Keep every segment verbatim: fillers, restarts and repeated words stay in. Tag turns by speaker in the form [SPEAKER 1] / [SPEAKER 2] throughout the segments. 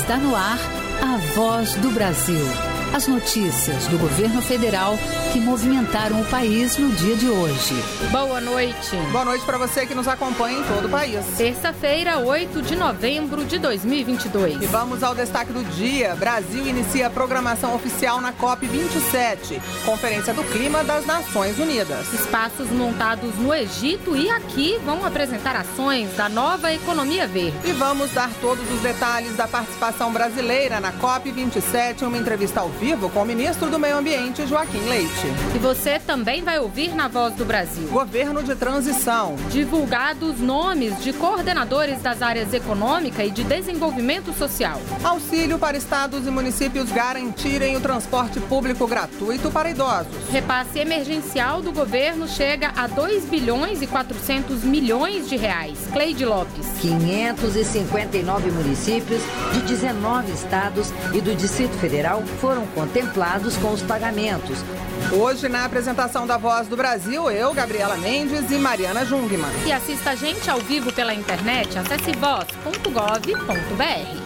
[SPEAKER 1] Está no ar a Voz do Brasil. As notícias do governo federal que movimentaram o país no dia de hoje.
[SPEAKER 2] Boa noite.
[SPEAKER 3] Boa noite para você que nos acompanha em todo o país.
[SPEAKER 2] Terça-feira, oito de novembro de dois mil e vinte e dois.
[SPEAKER 3] E vamos ao destaque do dia. Brasil inicia a programação oficial na COP vinte e sete, Conferência do Clima das Nações Unidas.
[SPEAKER 2] Espaços montados no Egito e aqui vão apresentar ações da nova economia verde.
[SPEAKER 3] E vamos dar todos os detalhes da participação brasileira na COP vinte e sete em uma entrevista ao vivo com o ministro do Meio Ambiente, Joaquim Leite.
[SPEAKER 2] E você também vai ouvir na Voz do Brasil.
[SPEAKER 3] Governo de transição.
[SPEAKER 2] Divulgados nomes de coordenadores das áreas econômica e de desenvolvimento social.
[SPEAKER 3] Auxílio para estados e municípios garantirem o transporte público gratuito para idosos.
[SPEAKER 2] Repasse emergencial do governo chega a dois bilhões e quatrocentos milhões de reais. Cleide Lopes.
[SPEAKER 4] quinhentos e cinquenta e nove municípios de dezenove estados e do Distrito Federal foram contemplados com os pagamentos.
[SPEAKER 3] Hoje, na apresentação da Voz do Brasil, eu, Gabriela Mendes e Mariana Jungmann.
[SPEAKER 2] E assista a gente ao vivo pela internet, acesse voz ponto gov ponto br.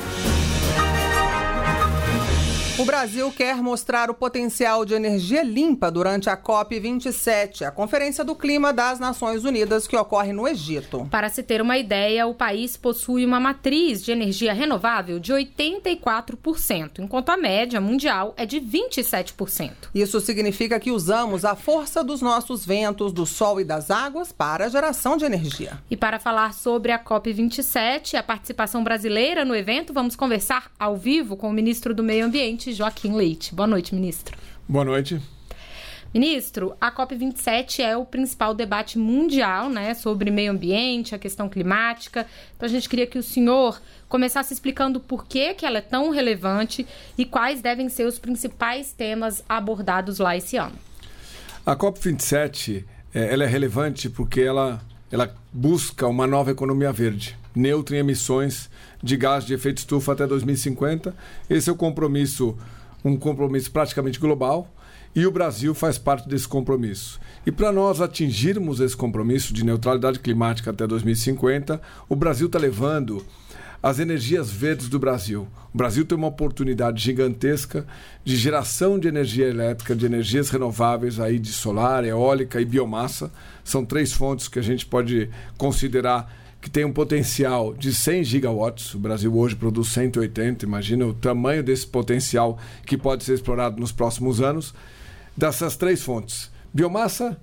[SPEAKER 3] O Brasil quer mostrar o potencial de energia limpa durante a COP vinte e sete, a Conferência do Clima das Nações Unidas, que ocorre no Egito.
[SPEAKER 2] Para se ter uma ideia, o país possui uma matriz de energia renovável de oitenta e quatro por cento, enquanto a média mundial é de vinte e sete por cento.
[SPEAKER 3] Isso significa que usamos a força dos nossos ventos, do sol e das águas para a geração de energia.
[SPEAKER 2] E para falar sobre a COP vinte e sete, a participação brasileira no evento, vamos conversar ao vivo com o ministro do Meio Ambiente, Joaquim Leite. Boa noite, ministro.
[SPEAKER 5] Boa noite.
[SPEAKER 2] Ministro, a COP vinte e sete é o principal debate mundial, né, sobre meio ambiente, a questão climática. Então a gente queria que o senhor começasse explicando por que, que ela é tão relevante e quais devem ser os principais temas abordados lá esse ano.
[SPEAKER 5] A COP vinte e sete é, ela é relevante porque ela, ela busca uma nova economia verde, neutra em emissões de gás de efeito estufa até dois mil e cinquenta. Esse é o compromisso, um compromisso praticamente global, e o Brasil faz parte desse compromisso. E para nós atingirmos esse compromisso de neutralidade climática até dois mil e cinquenta, o Brasil está levando as energias verdes do Brasil. O Brasil tem uma oportunidade gigantesca de geração de energia elétrica, de energias renováveis, aí de solar, eólica e biomassa. São três fontes que a gente pode considerar que tem um potencial de cem gigawatts. O Brasil hoje produz cento e oitenta. Imagina o tamanho desse potencial que pode ser explorado nos próximos anos. Dessas três fontes. Biomassa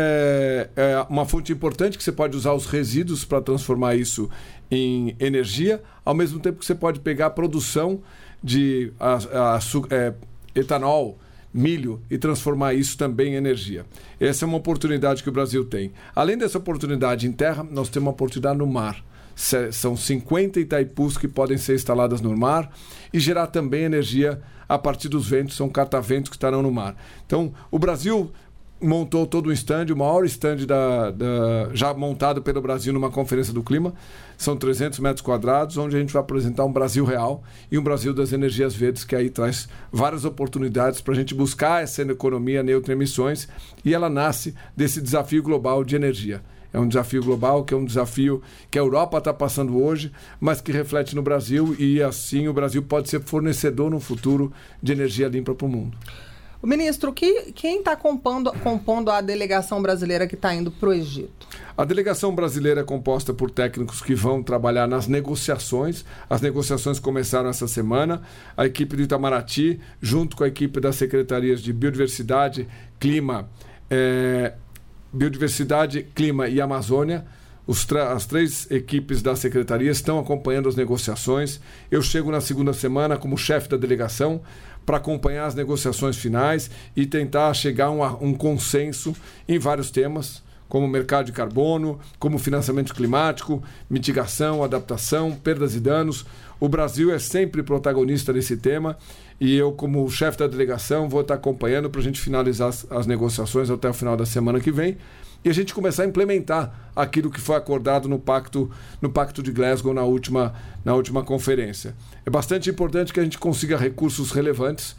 [SPEAKER 5] é, é uma fonte importante que você pode usar os resíduos para transformar isso em energia, ao mesmo tempo que você pode pegar a produção de a, a, a, é, etanol, milho e transformar isso também em energia. Essa é uma oportunidade que o Brasil tem. Além dessa oportunidade em terra, nós temos uma oportunidade no mar. São cinquenta Itaipus que podem ser instaladas no mar e gerar também energia a partir dos ventos, são cataventos que estarão no mar. Então, o Brasil montou todo um stand, o maior stand da, da, já montado pelo Brasil numa conferência do clima. São trezentos metros quadrados, onde a gente vai apresentar um Brasil real e um Brasil das energias verdes, que aí traz várias oportunidades para a gente buscar essa economia neutra em emissões, e ela nasce desse desafio global de energia. É um desafio global, que é um desafio que a Europa está passando hoje, mas que reflete no Brasil, e assim o Brasil pode ser fornecedor no futuro de energia limpa para o mundo.
[SPEAKER 3] O ministro, que, quem está compondo, compondo a delegação brasileira que está indo para o Egito?
[SPEAKER 5] A delegação brasileira é composta por técnicos que vão trabalhar nas negociações. As negociações começaram essa semana. A equipe do Itamaraty, junto com a equipe das secretarias de Biodiversidade, Clima, é, Biodiversidade, Clima e Amazônia, Os tra- as três equipes da secretaria estão acompanhando as negociações. Eu chego na segunda semana como chefe da delegação para acompanhar as negociações finais e tentar chegar a um, um consenso em vários temas, como mercado de carbono, como financiamento climático, mitigação, adaptação, perdas e danos. O Brasil é sempre protagonista nesse tema e eu, como chefe da delegação, vou estar acompanhando para a gente finalizar as, as negociações até o final da semana que vem e a gente começar a implementar aquilo que foi acordado no Pacto, no Pacto de Glasgow na última, na última conferência. É bastante importante que a gente consiga recursos relevantes.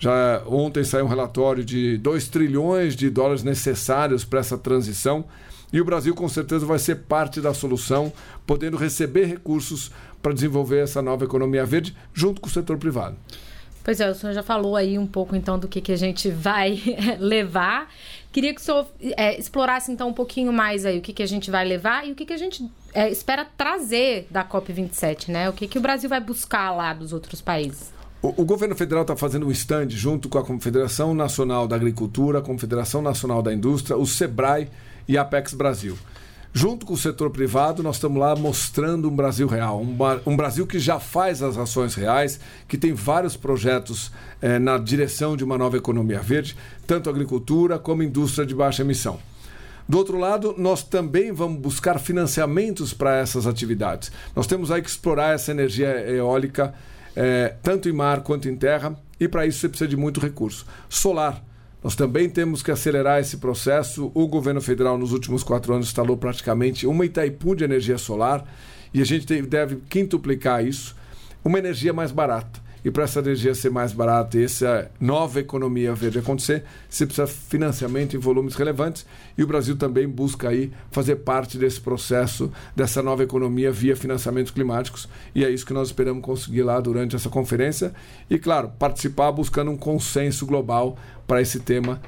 [SPEAKER 5] Já ontem saiu um relatório de dois trilhões de dólares necessários para essa transição. E o Brasil, com certeza, vai ser parte da solução, podendo receber recursos para desenvolver essa nova economia verde, junto com o setor privado.
[SPEAKER 2] Pois é, o senhor já falou aí um pouco, então, do que, que a gente vai levar. Queria que o senhor é, explorasse, então, um pouquinho mais aí o que, que a gente vai levar e o que, que a gente é, espera trazer da COP vinte e sete, né? O que, que o Brasil vai buscar lá dos outros países?
[SPEAKER 5] O, o governo federal está fazendo um stand junto com a Confederação Nacional da Agricultura, a Confederação Nacional da Indústria, o SEBRAE e a Apex Brasil. Junto com o setor privado, nós estamos lá mostrando um Brasil real, um, um Brasil que já faz as ações reais, que tem vários projetos eh, na direção de uma nova economia verde, tanto agricultura como indústria de baixa emissão. Do outro lado, nós também vamos buscar financiamentos para essas atividades. Nós temos aí que explorar essa energia eólica, eh, tanto em mar quanto em terra, e para isso você precisa de muito recurso. Solar. Nós também temos que acelerar esse processo. O governo federal, nos últimos quatro anos, instalou praticamente uma Itaipu de energia solar e a gente deve quintuplicar isso. Uma energia mais barata. E para essa energia ser mais barata e essa nova economia verde acontecer, você precisa de financiamento em volumes relevantes e o Brasil também busca aí fazer parte desse processo, dessa nova economia via financiamentos climáticos e é isso que nós esperamos conseguir lá durante essa conferência e, claro, participar buscando um consenso global para esse tema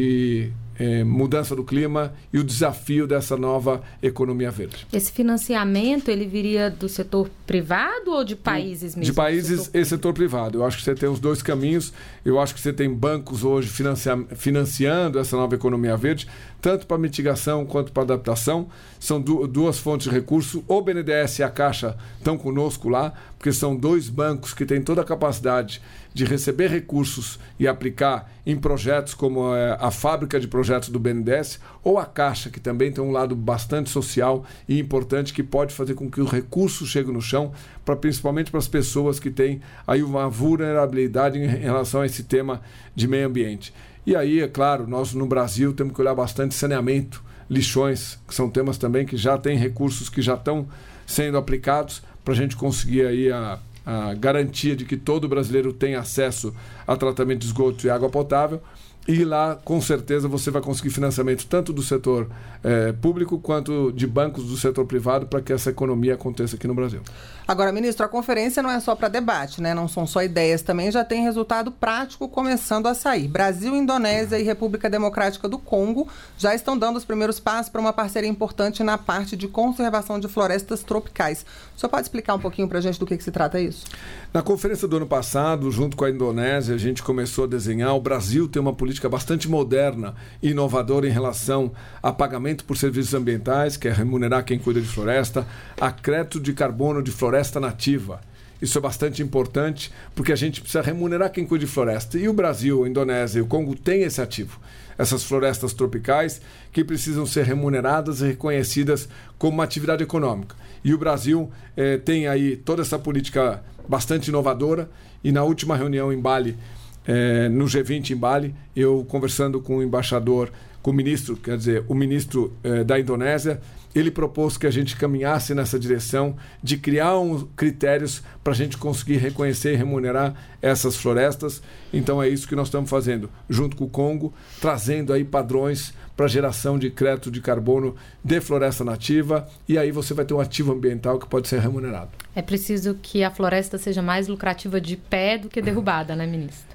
[SPEAKER 5] de eh, mudança do clima e o desafio dessa nova economia verde.
[SPEAKER 2] Esse financiamento, ele viria do setor privado ou de países mesmo?
[SPEAKER 5] De países setor... e setor privado. Eu acho que você tem os dois caminhos. Eu acho que você tem bancos hoje financia... financiando essa nova economia verde, tanto para mitigação quanto para adaptação. São du... duas fontes de recurso. O B N D E S e a Caixa estão conosco lá, porque são dois bancos que têm toda a capacidade de receber recursos e aplicar em projetos como é, a fábrica de projetos do B N D E S ou a Caixa, que também tem um lado bastante social e importante que pode fazer com que o recurso chegue no chão, pra, principalmente para as pessoas que têm aí uma vulnerabilidade em relação a esse tema de meio ambiente. E aí, é claro, nós no Brasil temos que olhar bastante saneamento, lixões, que são temas também que já têm recursos que já estão sendo aplicados para a gente conseguir aí a a garantia de que todo brasileiro tem acesso a tratamento de esgoto e água potável. E lá, com certeza, você vai conseguir financiamento tanto do setor eh, público quanto de bancos do setor privado para que essa economia aconteça aqui no Brasil.
[SPEAKER 3] Agora, ministro, a conferência não é só para debate, né? Não são só ideias, também já tem resultado prático começando a sair. Brasil, Indonésia e República Democrática do Congo já estão dando os primeiros passos para uma parceria importante na parte de conservação de florestas tropicais. O senhor pode explicar um pouquinho para a gente do que, que se trata isso?
[SPEAKER 5] Na conferência do ano passado, junto com a Indonésia, a gente começou a desenhar. O Brasil tem uma política bastante moderna e inovadora em relação a pagamento por serviços ambientais, que é remunerar quem cuida de floresta, a crédito de carbono de floresta nativa. Isso é bastante importante, porque a gente precisa remunerar quem cuida de floresta. E o Brasil, a Indonésia e o Congo têm esse ativo. Essas florestas tropicais que precisam ser remuneradas e reconhecidas como uma atividade econômica. E o Brasil eh, tem aí toda essa política bastante inovadora. E na última reunião em Bali, eh, no G vinte em Bali, eu conversando com o embaixador, com o ministro, quer dizer, o ministro eh, da Indonésia, ele propôs que a gente caminhasse nessa direção de criar uns critérios para a gente conseguir reconhecer e remunerar essas florestas. Então é isso que nós estamos fazendo, junto com o Congo, trazendo aí padrões para geração de crédito de carbono de floresta nativa, e aí você vai ter um ativo ambiental que pode ser remunerado.
[SPEAKER 2] É preciso que a floresta seja mais lucrativa de pé do que derrubada, né, ministro?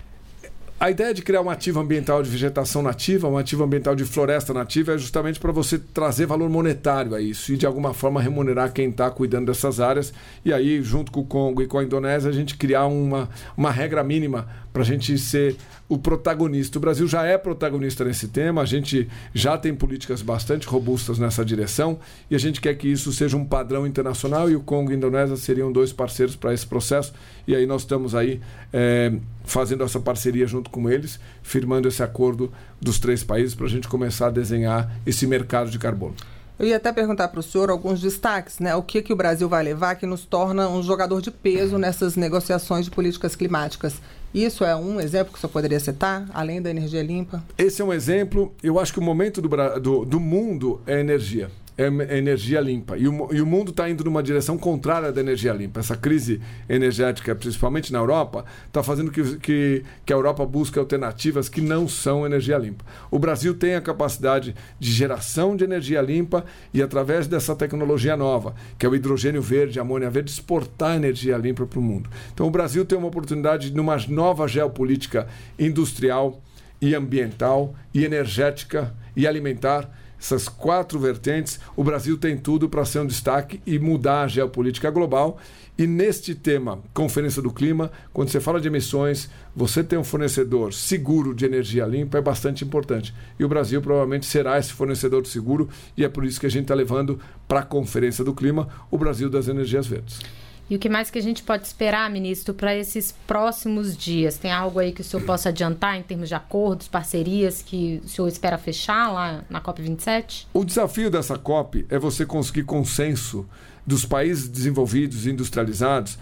[SPEAKER 5] A ideia de criar um ativo ambiental de vegetação nativa, um ativo ambiental de floresta nativa, é justamente para você trazer valor monetário a isso e, de alguma forma, remunerar quem está cuidando dessas áreas. E aí, junto com o Congo e com a Indonésia, a gente criar uma, uma regra mínima para a gente ser o protagonista. O Brasil já é protagonista nesse tema, a gente já tem políticas bastante robustas nessa direção e a gente quer que isso seja um padrão internacional, e o Congo e a Indonésia seriam dois parceiros para esse processo. E aí nós estamos aí é, fazendo essa parceria junto com eles, firmando esse acordo dos três países para a gente começar a desenhar esse mercado de carbono.
[SPEAKER 3] Eu ia até perguntar para o senhor alguns destaques, né? O que, que o Brasil vai levar que nos torna um jogador de peso nessas negociações de políticas climáticas. Isso é um exemplo que o senhor poderia citar, além da energia limpa?
[SPEAKER 5] Esse é um exemplo. Eu acho que o momento do, do, do mundo é energia. é energia limpa. E o, e o mundo está indo numa direção contrária da energia limpa. Essa crise energética, principalmente na Europa, está fazendo que, que, que a Europa busque alternativas que não são energia limpa. O Brasil tem a capacidade de geração de energia limpa e, através dessa tecnologia nova, que é o hidrogênio verde, a amônia verde, exportar energia limpa para o mundo. Então, o Brasil tem uma oportunidade numa nova geopolítica industrial e ambiental e energética e alimentar. Essas quatro vertentes, o Brasil tem tudo para ser um destaque e mudar a geopolítica global. E neste tema, Conferência do Clima, quando você fala de emissões, você ter um fornecedor seguro de energia limpa é bastante importante. E o Brasil provavelmente será esse fornecedor seguro, e é por isso que a gente está levando para a Conferência do Clima o Brasil das energias verdes.
[SPEAKER 2] E o que mais que a gente pode esperar, ministro, para esses próximos dias? Tem algo aí que o senhor possa adiantar em termos de acordos, parcerias que o senhor espera fechar lá na COP vinte e sete?
[SPEAKER 5] O desafio dessa COP é você conseguir consenso dos países desenvolvidos e industrializados,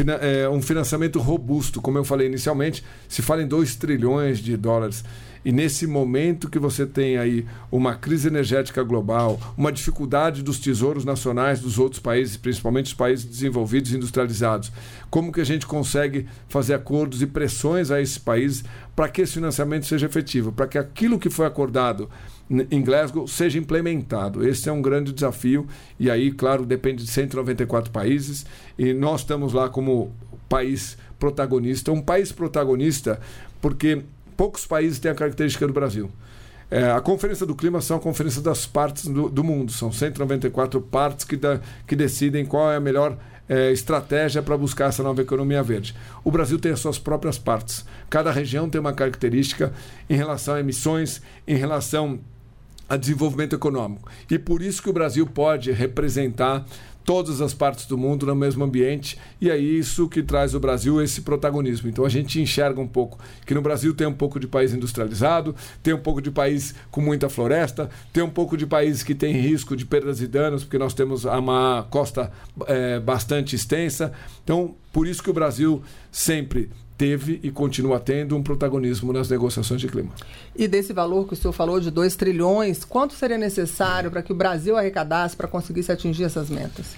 [SPEAKER 5] um financiamento robusto. Como eu falei inicialmente, se fala em dois trilhões de dólares. E nesse momento que você tem aí uma crise energética global, uma dificuldade dos tesouros nacionais dos outros países, principalmente os países desenvolvidos e industrializados, como que a gente consegue fazer acordos e pressões a esses países para que esse financiamento seja efetivo, para que aquilo que foi acordado em Glasgow seja implementado? Esse é um grande desafio e aí, claro, depende de cento e noventa e quatro países e nós estamos lá como país protagonista, um país protagonista porque poucos países têm a característica do Brasil. É, a Conferência do Clima são a conferência das partes do, do mundo. São cento e noventa e quatro partes que, da, que decidem qual é a melhor é, estratégia para buscar essa nova economia verde. O Brasil tem as suas próprias partes. Cada região tem uma característica em relação a emissões, em relação a desenvolvimento econômico. E por isso que o Brasil pode representar todas as partes do mundo no mesmo ambiente, e é isso que traz ao Brasil esse protagonismo. Então a gente enxerga um pouco que no Brasil tem um pouco de país industrializado, tem um pouco de país com muita floresta, tem um pouco de países que tem risco de perdas e danos, porque nós temos uma costa é, bastante extensa. Então, por isso que o Brasil sempre teve e continua tendo um protagonismo nas negociações de clima.
[SPEAKER 3] E desse valor que o senhor falou de dois trilhões, quanto seria necessário para que o Brasil arrecadasse para conseguir se atingir essas metas?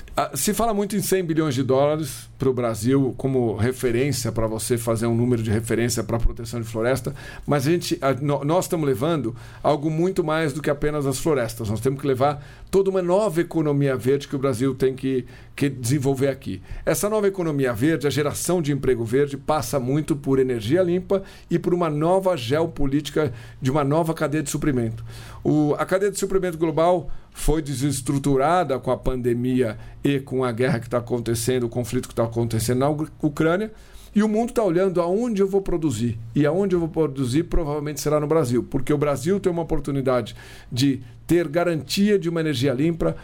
[SPEAKER 5] Se fala muito em cem bilhões de dólares para o Brasil como referência, para você fazer um número de referência para a proteção de floresta, mas a gente, a, nós estamos levando algo muito mais do que apenas as florestas. Nós temos que levar toda uma nova economia verde que o Brasil tem que, que desenvolver aqui. Essa nova economia verde, a geração de emprego verde, passa muito por energia limpa e por uma nova geopolítica de uma nova cadeia de suprimento. O, a cadeia de suprimento global foi desestruturada com a pandemia e com a guerra que está acontecendo, o conflito que está acontecendo na Ucrânia, e o mundo está olhando aonde eu vou produzir. E aonde eu vou produzir provavelmente será no Brasil, porque o Brasil tem uma oportunidade de ter garantia de uma energia limpa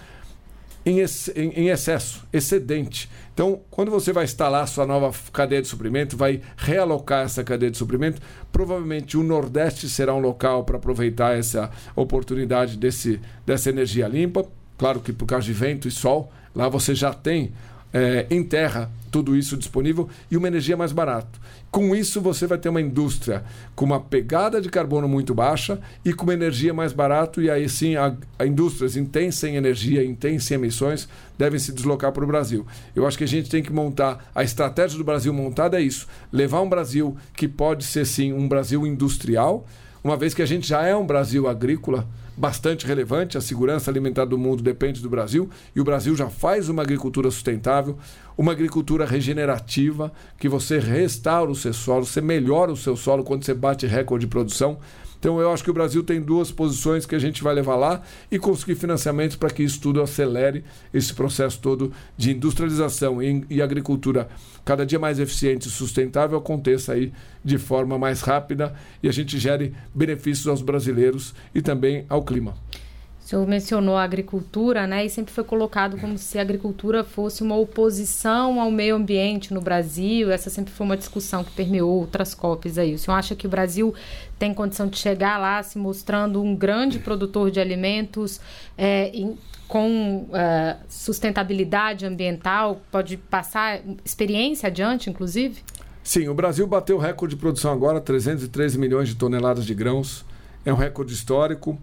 [SPEAKER 5] em, ex, em, em excesso, excedente. Então, quando você vai instalar sua nova cadeia de suprimento, vai realocar essa cadeia de suprimento, provavelmente o Nordeste será um local para aproveitar essa oportunidade desse, dessa energia limpa. Claro que por causa de vento e sol, lá você já tem é, em terra tudo isso disponível e uma energia mais barata. Com isso, você vai ter uma indústria com uma pegada de carbono muito baixa e com uma energia mais barata, e aí sim, a, a indústrias intensas em energia, intensas em emissões, devem se deslocar para o Brasil. Eu acho que a gente tem que montar, a estratégia do Brasil montada é isso, levar um Brasil que pode ser sim um Brasil industrial, uma vez que a gente já é um Brasil agrícola, bastante relevante, a segurança alimentar do mundo depende do Brasil, e o Brasil já faz uma agricultura sustentável, uma agricultura regenerativa, que você restaura o seu solo, você melhora o seu solo quando você bate recorde de produção. Então eu acho que o Brasil tem duas posições que a gente vai levar lá e conseguir financiamentos para que isso tudo acelere esse processo todo de industrialização e, e agricultura cada dia mais eficiente e sustentável aconteça aí de forma mais rápida e a gente gere benefícios aos brasileiros e também ao clima.
[SPEAKER 2] O senhor mencionou a agricultura, né? E sempre foi colocado como se a agricultura fosse uma oposição ao meio ambiente no Brasil. Essa sempre foi uma discussão que permeou outras COPs aí. O senhor acha que o Brasil tem condição de chegar lá se mostrando um grande produtor de alimentos é, em, com é, sustentabilidade ambiental? Pode passar experiência adiante, inclusive?
[SPEAKER 5] Sim, o Brasil bateu o recorde de produção agora, trezentos e treze milhões de toneladas de grãos. É um recorde histórico.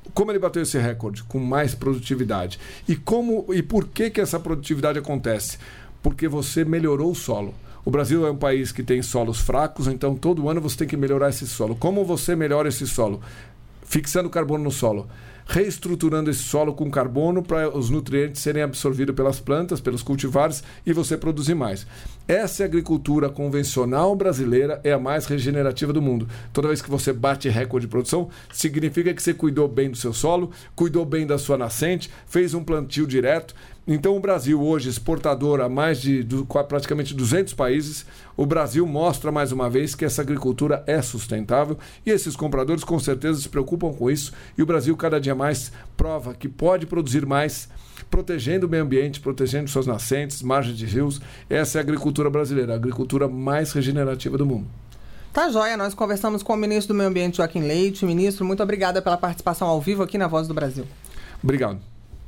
[SPEAKER 5] Como ele bateu esse recorde? Com mais produtividade. E, como, e por que, que essa produtividade acontece? Porque você melhorou o solo. O Brasil é um país que tem solos fracos, então todo ano você tem que melhorar esse solo. Como você melhora esse solo? Fixando carbono no solo. Reestruturando esse solo com carbono para os nutrientes serem absorvidos pelas plantas, pelos cultivares e você produzir mais. Essa agricultura convencional brasileira é a mais regenerativa do mundo. Toda vez que você bate recorde de produção, significa que você cuidou bem do seu solo, cuidou bem da sua nascente, fez um plantio direto. Então o Brasil hoje, exportador a mais de do, praticamente duzentos países, o Brasil mostra mais uma vez que essa agricultura é sustentável e esses compradores com certeza se preocupam com isso e o Brasil cada dia mais prova que pode produzir mais, protegendo o meio ambiente, protegendo suas nascentes, margens de rios. Essa é a agricultura brasileira, a agricultura mais regenerativa do mundo.
[SPEAKER 3] Tá joia, nós conversamos com o ministro do Meio Ambiente, Joaquim Leite. Ministro, muito obrigada pela participação ao vivo aqui na Voz do Brasil.
[SPEAKER 5] Obrigado.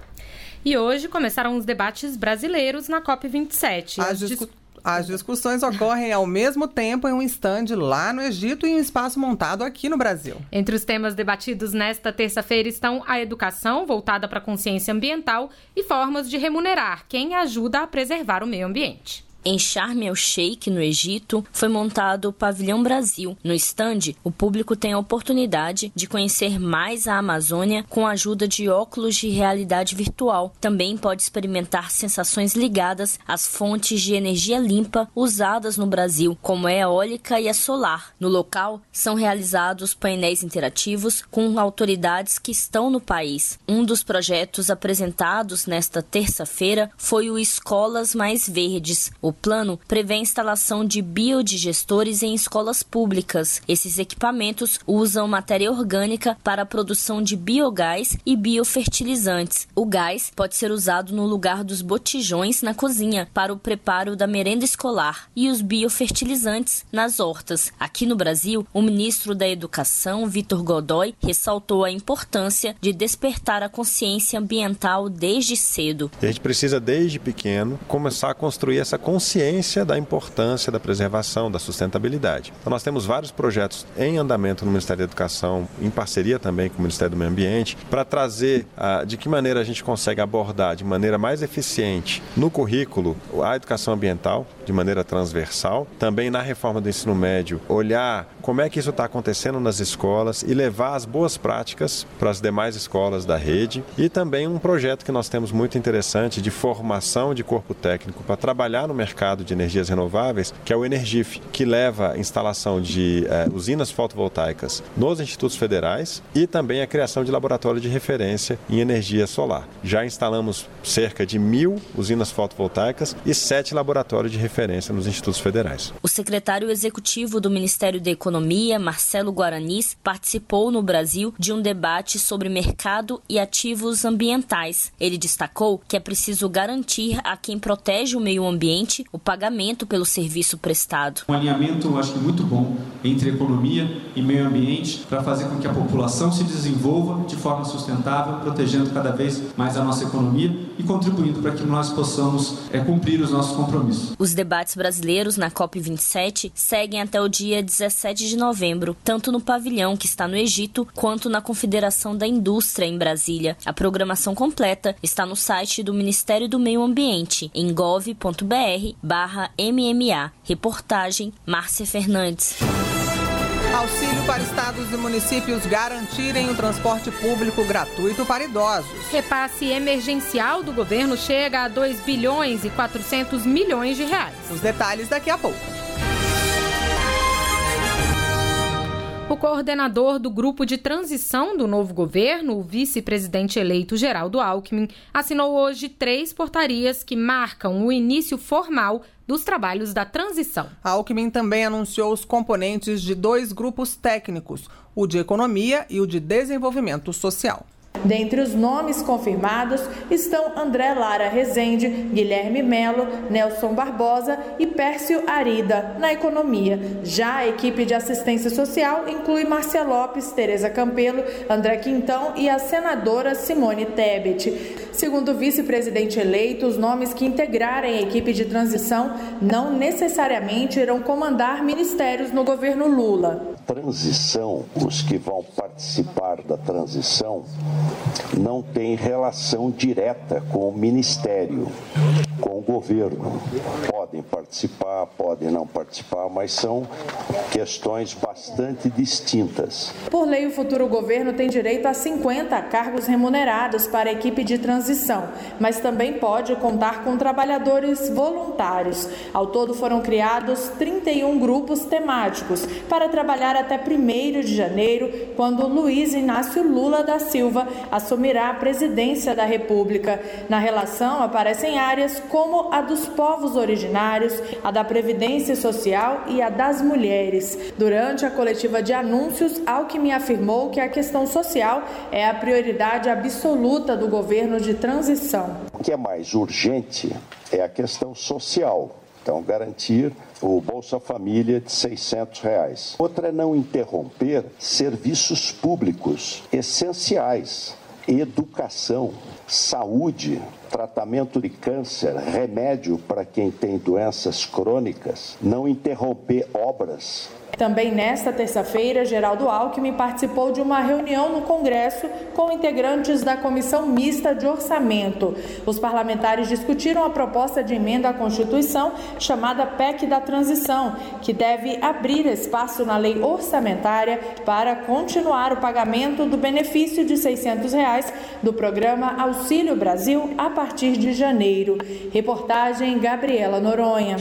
[SPEAKER 2] E hoje começaram os debates brasileiros na COP vinte e sete.
[SPEAKER 3] As, discu- as discussões ocorrem ao mesmo tempo em um estande lá no Egito e em um espaço montado aqui no Brasil.
[SPEAKER 2] Entre os temas debatidos nesta terça-feira estão a educação voltada para a consciência ambiental e formas de remunerar quem ajuda a preservar o meio ambiente.
[SPEAKER 6] Em Sharm el-Sheikh, no Egito, foi montado o Pavilhão Brasil. No estande, o público tem a oportunidade de conhecer mais a Amazônia com a ajuda de óculos de realidade virtual. Também pode experimentar sensações ligadas às fontes de energia limpa usadas no Brasil, como a eólica e a solar. No local, são realizados painéis interativos com autoridades que estão no país. Um dos projetos apresentados nesta terça-feira foi o Escolas Mais Verdes. O plano prevê a instalação de biodigestores em escolas públicas. Esses equipamentos usam matéria orgânica para a produção de biogás e biofertilizantes. O gás pode ser usado no lugar dos botijões na cozinha para o preparo da merenda escolar e os biofertilizantes nas hortas. Aqui no Brasil, o ministro da Educação, Vitor Godoy, ressaltou a importância de despertar a consciência ambiental desde cedo.
[SPEAKER 7] A gente precisa, desde pequeno, começar a construir essa consciência consciência da importância da preservação, da sustentabilidade. Então nós temos vários projetos em andamento no Ministério da Educação, em parceria também com o Ministério do Meio Ambiente, para trazer ah, de que maneira a gente consegue abordar de maneira mais eficiente no currículo a educação ambiental, de maneira transversal, também na reforma do ensino médio, olhar como é que isso está acontecendo nas escolas e levar as boas práticas para as demais escolas da rede, e também um projeto que nós temos muito interessante de formação de corpo técnico para trabalhar no mercado de energias renováveis, que é o Energif, que leva a instalação de eh, usinas fotovoltaicas nos institutos federais e também a criação de laboratório de referência em energia solar. Já instalamos cerca de mil usinas fotovoltaicas e sete laboratórios de referência nos institutos federais.
[SPEAKER 6] O secretário executivo do Ministério da Economia, Marcelo Guaranis, participou no Brasil de um debate sobre mercado e ativos ambientais. Ele destacou que é preciso garantir a quem protege o meio ambiente o pagamento pelo serviço prestado.
[SPEAKER 8] Um alinhamento, acho que muito bom, entre economia e meio ambiente para fazer com que a população se desenvolva de forma sustentável, protegendo cada vez mais a nossa economia e contribuindo para que nós possamos é, cumprir os nossos compromissos.
[SPEAKER 6] Os debates brasileiros na COP vinte e sete seguem até o dia dezessete de novembro, tanto no pavilhão que está no Egito, quanto na Confederação da Indústria em Brasília. A programação completa está no site do Ministério do Meio Ambiente, em gov ponto br barra M M A. Reportagem Márcia Fernandes.
[SPEAKER 3] Auxílio para estados e municípios garantirem o transporte público gratuito para idosos.
[SPEAKER 2] Repasse emergencial do governo chega a dois bilhões e quatrocentos milhões de reais.
[SPEAKER 3] Os detalhes daqui a pouco.
[SPEAKER 2] O coordenador do grupo de transição do novo governo, o vice-presidente eleito Geraldo Alckmin, assinou hoje três portarias que marcam o início formal dos trabalhos da transição.
[SPEAKER 3] Alckmin também anunciou os componentes de dois grupos técnicos, o de economia e o de desenvolvimento social.
[SPEAKER 9] Dentre os nomes confirmados estão André Lara Rezende, Guilherme Melo, Nelson Barbosa e Pércio Arida, na economia. Já a equipe de assistência social inclui Márcia Lopes, Tereza Campelo, André Quintão e a senadora Simone Tebet. Segundo o vice-presidente eleito, os nomes que integrarem a equipe de transição não necessariamente irão comandar ministérios no governo Lula.
[SPEAKER 10] transição, os que vão participar da transição, não têm relação direta com o Ministério, com o governo. Podem participar, podem não participar, mas são questões bastante distintas.
[SPEAKER 9] Por lei, o futuro governo tem direito a cinquenta cargos remunerados para a equipe de transição, mas também pode contar com trabalhadores voluntários. Ao todo foram criados trinta e um grupos temáticos para trabalhar até primeiro de janeiro, quando Luiz Inácio Lula da Silva assumirá a presidência da República. Na relação aparecem áreas como a dos povos originários, a da Previdência Social e a das mulheres. Durante a coletiva de anúncios, Alckmin afirmou que a questão social é a prioridade absoluta do governo de transição.
[SPEAKER 10] O que é mais urgente é a questão social. Então, garantir o Bolsa Família de seiscentos reais. Outra é não interromper serviços públicos essenciais, educação, saúde, tratamento de câncer, remédio para quem tem doenças crônicas, não interromper obras.
[SPEAKER 9] Também nesta terça-feira, Geraldo Alckmin participou de uma reunião no Congresso com integrantes da Comissão Mista de Orçamento. Os parlamentares discutiram a proposta de emenda à Constituição chamada P E C da Transição, que deve abrir espaço na lei orçamentária para continuar o pagamento do benefício de seiscentos reais do programa Auxílio Brasil a partir de janeiro. Reportagem Gabriela Noronha.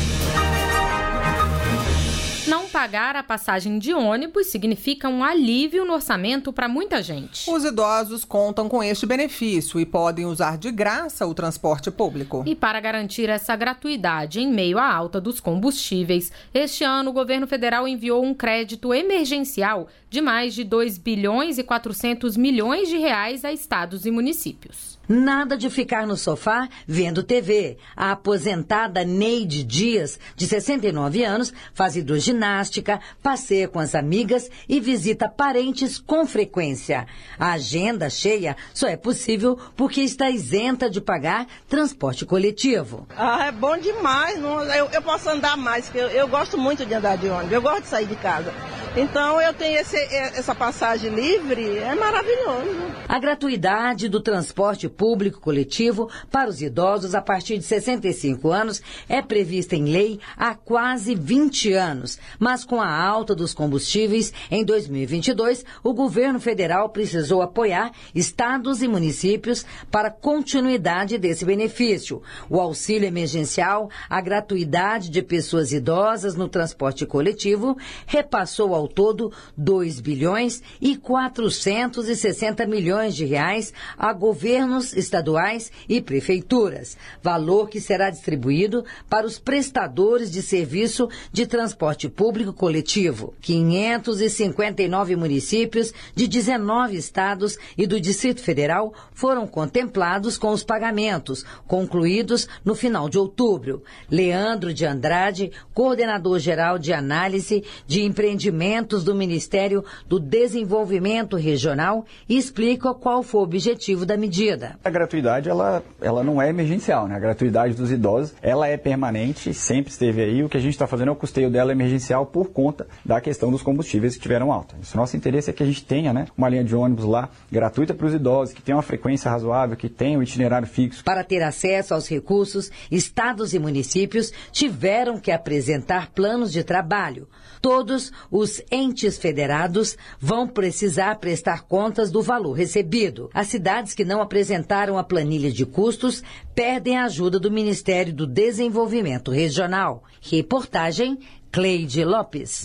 [SPEAKER 2] Não pagar a passagem de ônibus significa um alívio no orçamento para muita gente.
[SPEAKER 3] Os idosos contam com este benefício e podem usar de graça o transporte público.
[SPEAKER 2] E para garantir essa gratuidade em meio à alta dos combustíveis, este ano o governo federal enviou um crédito emergencial de mais de dois bilhões e quatrocentos milhões de reais a estados e municípios.
[SPEAKER 4] Nada de ficar no sofá vendo T V. A aposentada Neide Dias, de sessenta e nove anos, faz hidroginástica, passeia com as amigas e visita parentes com frequência. A agenda cheia só é possível porque está isenta de pagar transporte coletivo.
[SPEAKER 11] Ah, é bom demais. Não, eu, eu posso andar mais, porque eu, eu gosto muito de andar de ônibus, eu gosto de sair de casa. Então eu tenho esse, essa passagem livre, é maravilhoso.
[SPEAKER 4] A gratuidade do transporte público coletivo para os idosos a partir de sessenta e cinco anos é prevista em lei há quase vinte anos. Mas com a alta dos combustíveis, em dois mil e vinte e dois, o governo federal precisou apoiar estados e municípios para a continuidade desse benefício. O auxílio emergencial, a gratuidade de pessoas idosas no transporte coletivo, repassou ao todo dois bilhões e quatrocentos e sessenta milhões de reais a governos estaduais e prefeituras, valor que será distribuído para os prestadores de serviço de transporte público coletivo. quinhentos e cinquenta e nove municípios de dezenove estados e do Distrito Federal foram contemplados com os pagamentos, concluídos no final de outubro. Leandro de Andrade, coordenador-geral de análise de empreendimentos do Ministério do Desenvolvimento Regional, explica qual foi o objetivo da medida.
[SPEAKER 12] A gratuidade, ela, ela não é emergencial, né? A gratuidade dos idosos, ela é permanente, sempre esteve aí. O que a gente está fazendo é o custeio dela emergencial por conta da questão dos combustíveis que tiveram alta. O nosso interesse é que a gente tenha, né, uma linha de ônibus lá gratuita para os idosos, que tenha uma frequência razoável, que tenha um itinerário fixo.
[SPEAKER 4] Para ter acesso aos recursos, estados e municípios tiveram que apresentar planos de trabalho. Todos os entes federados vão precisar prestar contas do valor recebido. As cidades que não apresentaram a planilha de custos perdem a ajuda do Ministério do Desenvolvimento Regional. Reportagem Cleide Lopes.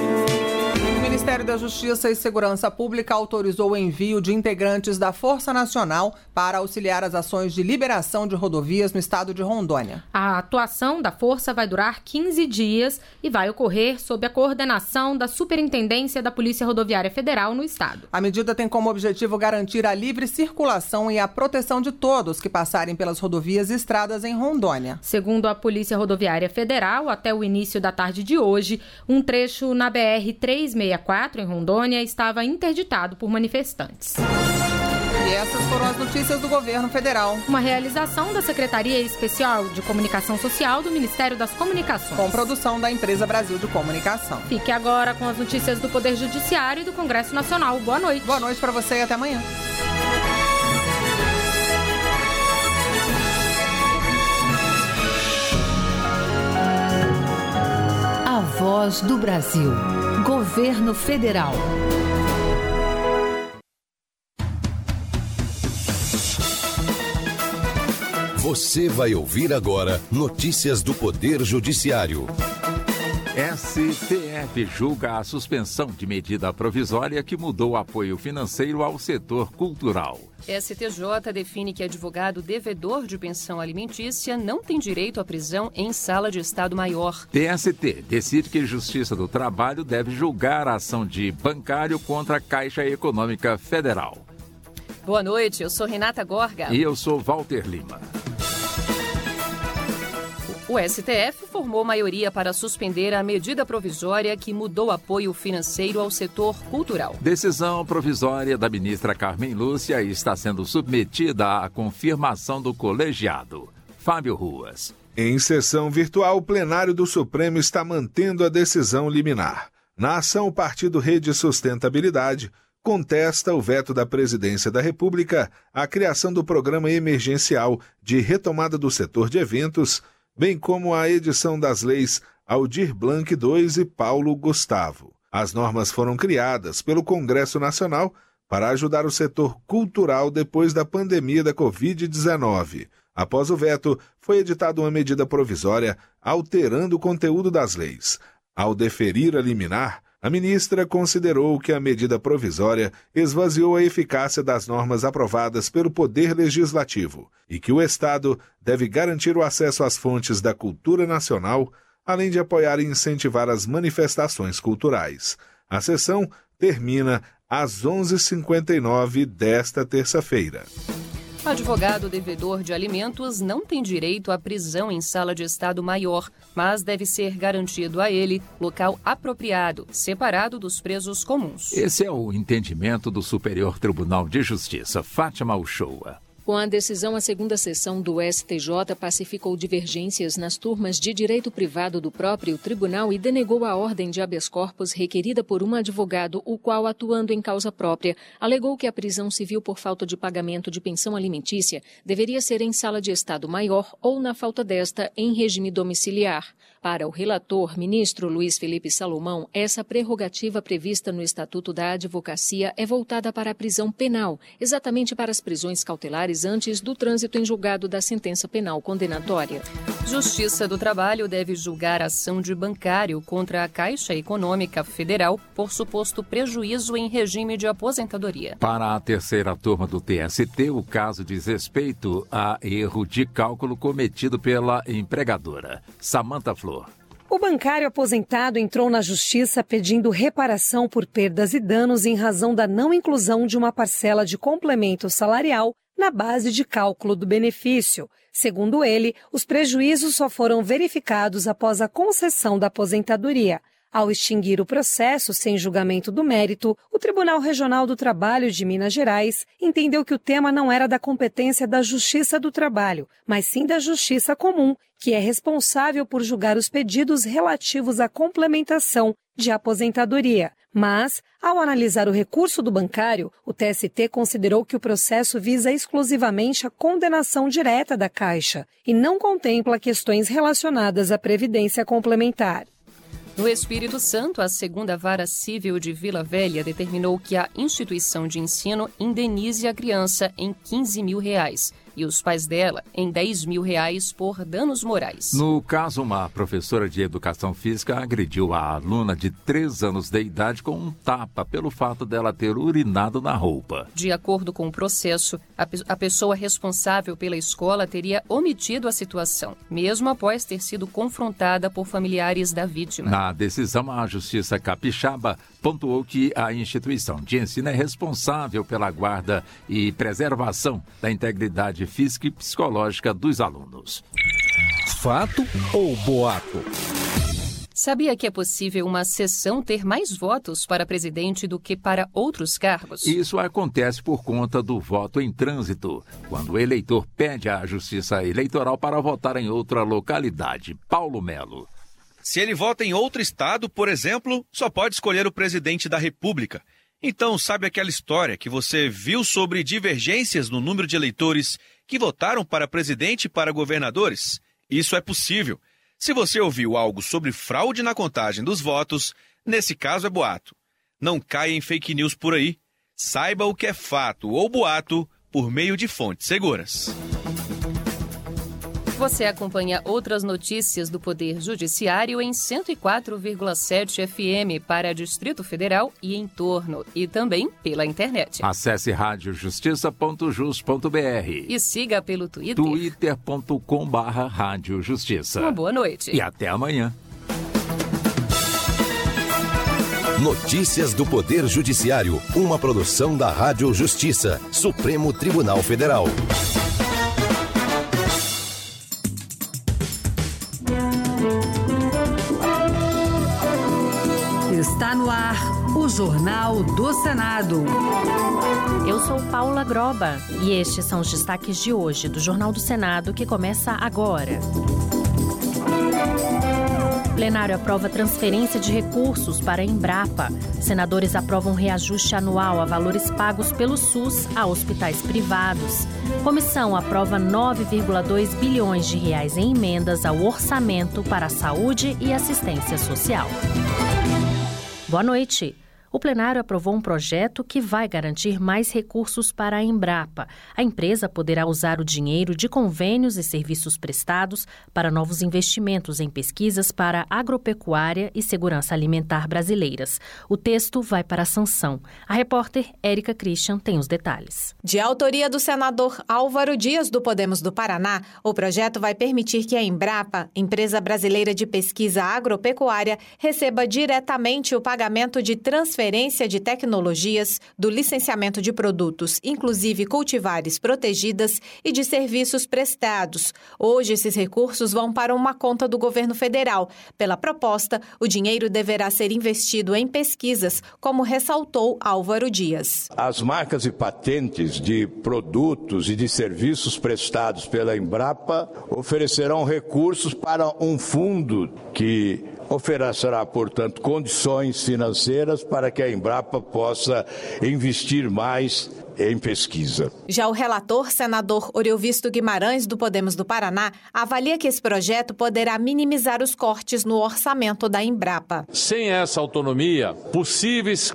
[SPEAKER 3] O Ministério da Justiça e Segurança Pública autorizou o envio de integrantes da Força Nacional para auxiliar as ações de liberação de rodovias no estado de Rondônia.
[SPEAKER 2] A atuação da Força vai durar quinze dias e vai ocorrer sob a coordenação da Superintendência da Polícia Rodoviária Federal no estado.
[SPEAKER 3] A medida tem como objetivo garantir a livre circulação e a proteção de todos que passarem pelas rodovias e estradas em Rondônia.
[SPEAKER 2] Segundo a Polícia Rodoviária Federal, até o início da tarde de hoje, um trecho na B R trezentos e sessenta e quatro, em Rondônia, estava interditado por manifestantes.
[SPEAKER 3] E essas foram as notícias do governo federal.
[SPEAKER 2] Uma realização da Secretaria Especial de Comunicação Social do Ministério das Comunicações.
[SPEAKER 3] Com produção da Empresa Brasil de Comunicação.
[SPEAKER 2] Fique agora com as notícias do Poder Judiciário e do Congresso Nacional. Boa noite.
[SPEAKER 3] Boa noite para você e até amanhã.
[SPEAKER 1] A Voz do Brasil. Governo Federal.
[SPEAKER 13] Você vai ouvir agora notícias do Poder Judiciário.
[SPEAKER 14] S T F julga a suspensão de medida provisória que mudou o apoio financeiro ao setor cultural.
[SPEAKER 15] S T J define que advogado devedor de pensão alimentícia não tem direito à prisão em sala de Estado Maior.
[SPEAKER 14] T S T decide que a Justiça do Trabalho deve julgar a ação de bancário contra a Caixa Econômica Federal.
[SPEAKER 15] Boa noite, eu sou Renata Gorga.
[SPEAKER 14] E eu sou Walter Lima.
[SPEAKER 15] O S T F formou maioria para suspender a medida provisória que mudou apoio financeiro ao setor cultural.
[SPEAKER 14] Decisão provisória da ministra Carmen Lúcia está sendo submetida à confirmação do colegiado. Fábio Ruas.
[SPEAKER 16] Em sessão virtual, o plenário do Supremo está mantendo a decisão liminar. Na ação, o partido Rede Sustentabilidade contesta o veto da Presidência da República à criação do Programa Emergencial de Retomada do Setor de Eventos, bem como a edição das leis Aldir Blanc dois e Paulo Gustavo. As normas foram criadas pelo Congresso Nacional para ajudar o setor cultural depois da pandemia da covid dezenove. Após o veto, foi editada uma medida provisória alterando o conteúdo das leis. Ao deferir a liminar, a ministra considerou que a medida provisória esvaziou a eficácia das normas aprovadas pelo Poder Legislativo e que o Estado deve garantir o acesso às fontes da cultura nacional, além de apoiar e incentivar as manifestações culturais. A sessão termina às onze e cinquenta e nove desta terça-feira.
[SPEAKER 15] Advogado devedor de alimentos não tem direito à prisão em sala de Estado Maior, mas deve ser garantido a ele local apropriado, separado dos presos comuns.
[SPEAKER 14] Esse é o entendimento do Superior Tribunal de Justiça, Fátima Uchoa.
[SPEAKER 17] Com a decisão, a segunda sessão do S T J pacificou divergências nas turmas de direito privado do próprio tribunal e denegou a ordem de habeas corpus requerida por um advogado, o qual, atuando em causa própria, alegou que a prisão civil por falta de pagamento de pensão alimentícia deveria ser em sala de Estado Maior ou, na falta desta, em regime domiciliar. Para o relator, ministro Luiz Felipe Salomão, essa prerrogativa prevista no Estatuto da Advocacia é voltada para a prisão penal, exatamente para as prisões cautelares antes do trânsito em julgado da sentença penal condenatória.
[SPEAKER 15] Justiça do Trabalho deve julgar a ação de bancário contra a Caixa Econômica Federal por suposto prejuízo em regime de aposentadoria.
[SPEAKER 14] Para a terceira turma do T S T, o caso diz respeito a erro de cálculo cometido pela empregadora. Samantha Flor.
[SPEAKER 18] O bancário aposentado entrou na justiça pedindo reparação por perdas e danos em razão da não inclusão de uma parcela de complemento salarial na base de cálculo do benefício. Segundo ele, os prejuízos só foram verificados após a concessão da aposentadoria. Ao extinguir o processo sem julgamento do mérito, o Tribunal Regional do Trabalho de Minas Gerais entendeu que o tema não era da competência da Justiça do Trabalho, mas sim da Justiça Comum, que é responsável por julgar os pedidos relativos à complementação de aposentadoria. Mas, ao analisar o recurso do bancário, o T S T considerou que o processo visa exclusivamente a condenação direta da Caixa e não contempla questões relacionadas à previdência complementar.
[SPEAKER 15] No Espírito Santo, a segunda Vara Civil de Vila Velha determinou que a instituição de ensino indenize a criança em quinze mil reais e os pais dela em dez mil reais por danos morais.
[SPEAKER 14] No caso, uma professora de educação física agrediu a aluna de três anos de idade com um tapa pelo fato dela ter urinado na roupa.
[SPEAKER 15] De acordo com o processo, a, pe- a pessoa responsável pela escola teria omitido a situação, mesmo após ter sido confrontada por familiares da vítima.
[SPEAKER 14] Na decisão, a Justiça Capixaba pontuou que a instituição de ensino é responsável pela guarda e preservação da integridade física e psicológica dos alunos.
[SPEAKER 19] Fato ou boato?
[SPEAKER 15] Sabia que é possível uma seção ter mais votos para presidente do que para outros cargos?
[SPEAKER 14] Isso acontece por conta do voto em trânsito, quando o eleitor pede à Justiça Eleitoral para votar em outra localidade. Paulo Melo.
[SPEAKER 19] Se ele vota em outro estado, por exemplo, só pode escolher o presidente da República. Então, sabe aquela história que você viu sobre divergências no número de eleitores que votaram para presidente e para governadores? Isso é possível. Se você ouviu algo sobre fraude na contagem dos votos, nesse caso é boato. Não caia em fake news por aí. Saiba o que é fato ou boato por meio de fontes seguras.
[SPEAKER 15] Você acompanha outras notícias do Poder Judiciário em cento e quatro vírgula sete F M para Distrito Federal e em torno, e também pela internet.
[SPEAKER 14] Acesse rádio justiça ponto jus ponto b r
[SPEAKER 15] e siga pelo Twitter.
[SPEAKER 14] twitter ponto com barra rádio justiça.
[SPEAKER 15] Uma boa noite.
[SPEAKER 14] E até amanhã.
[SPEAKER 13] Notícias do Poder Judiciário, uma produção da Rádio Justiça, Supremo Tribunal Federal.
[SPEAKER 1] Está no ar o Jornal do Senado.
[SPEAKER 20] Eu sou Paula Groba e estes são os destaques de hoje do Jornal do Senado, que começa agora. Plenário aprova transferência de recursos para a Embrapa. Senadores aprovam reajuste anual a valores pagos pelo SUS a hospitais privados. Comissão aprova nove vírgula dois bilhões de reais em emendas ao orçamento para a saúde e assistência social. Boa noite. O plenário aprovou um projeto que vai garantir mais recursos para a Embrapa. A empresa poderá usar o dinheiro de convênios e serviços prestados para novos investimentos em pesquisas para agropecuária e segurança alimentar brasileiras. O texto vai para a sanção. A repórter Érica Christian tem os detalhes.
[SPEAKER 21] De autoria do senador Álvaro Dias, do Podemos do Paraná, o projeto vai permitir que a Embrapa, empresa brasileira de pesquisa agropecuária, receba diretamente o pagamento de transferência de tecnologias, do licenciamento de produtos, inclusive cultivares protegidas, e de serviços prestados. Hoje, esses recursos vão para uma conta do governo federal. Pela proposta, o dinheiro deverá ser investido em pesquisas, como ressaltou Álvaro Dias.
[SPEAKER 22] As marcas e patentes de produtos e de serviços prestados pela Embrapa oferecerão recursos para um fundo que oferecerá, portanto, condições financeiras para que a Embrapa possa investir mais em pesquisa.
[SPEAKER 21] Já o relator, senador Oriovisto Guimarães, do Podemos do Paraná, avalia que esse projeto poderá minimizar os cortes no orçamento da Embrapa.
[SPEAKER 23] Sem essa autonomia, possíveis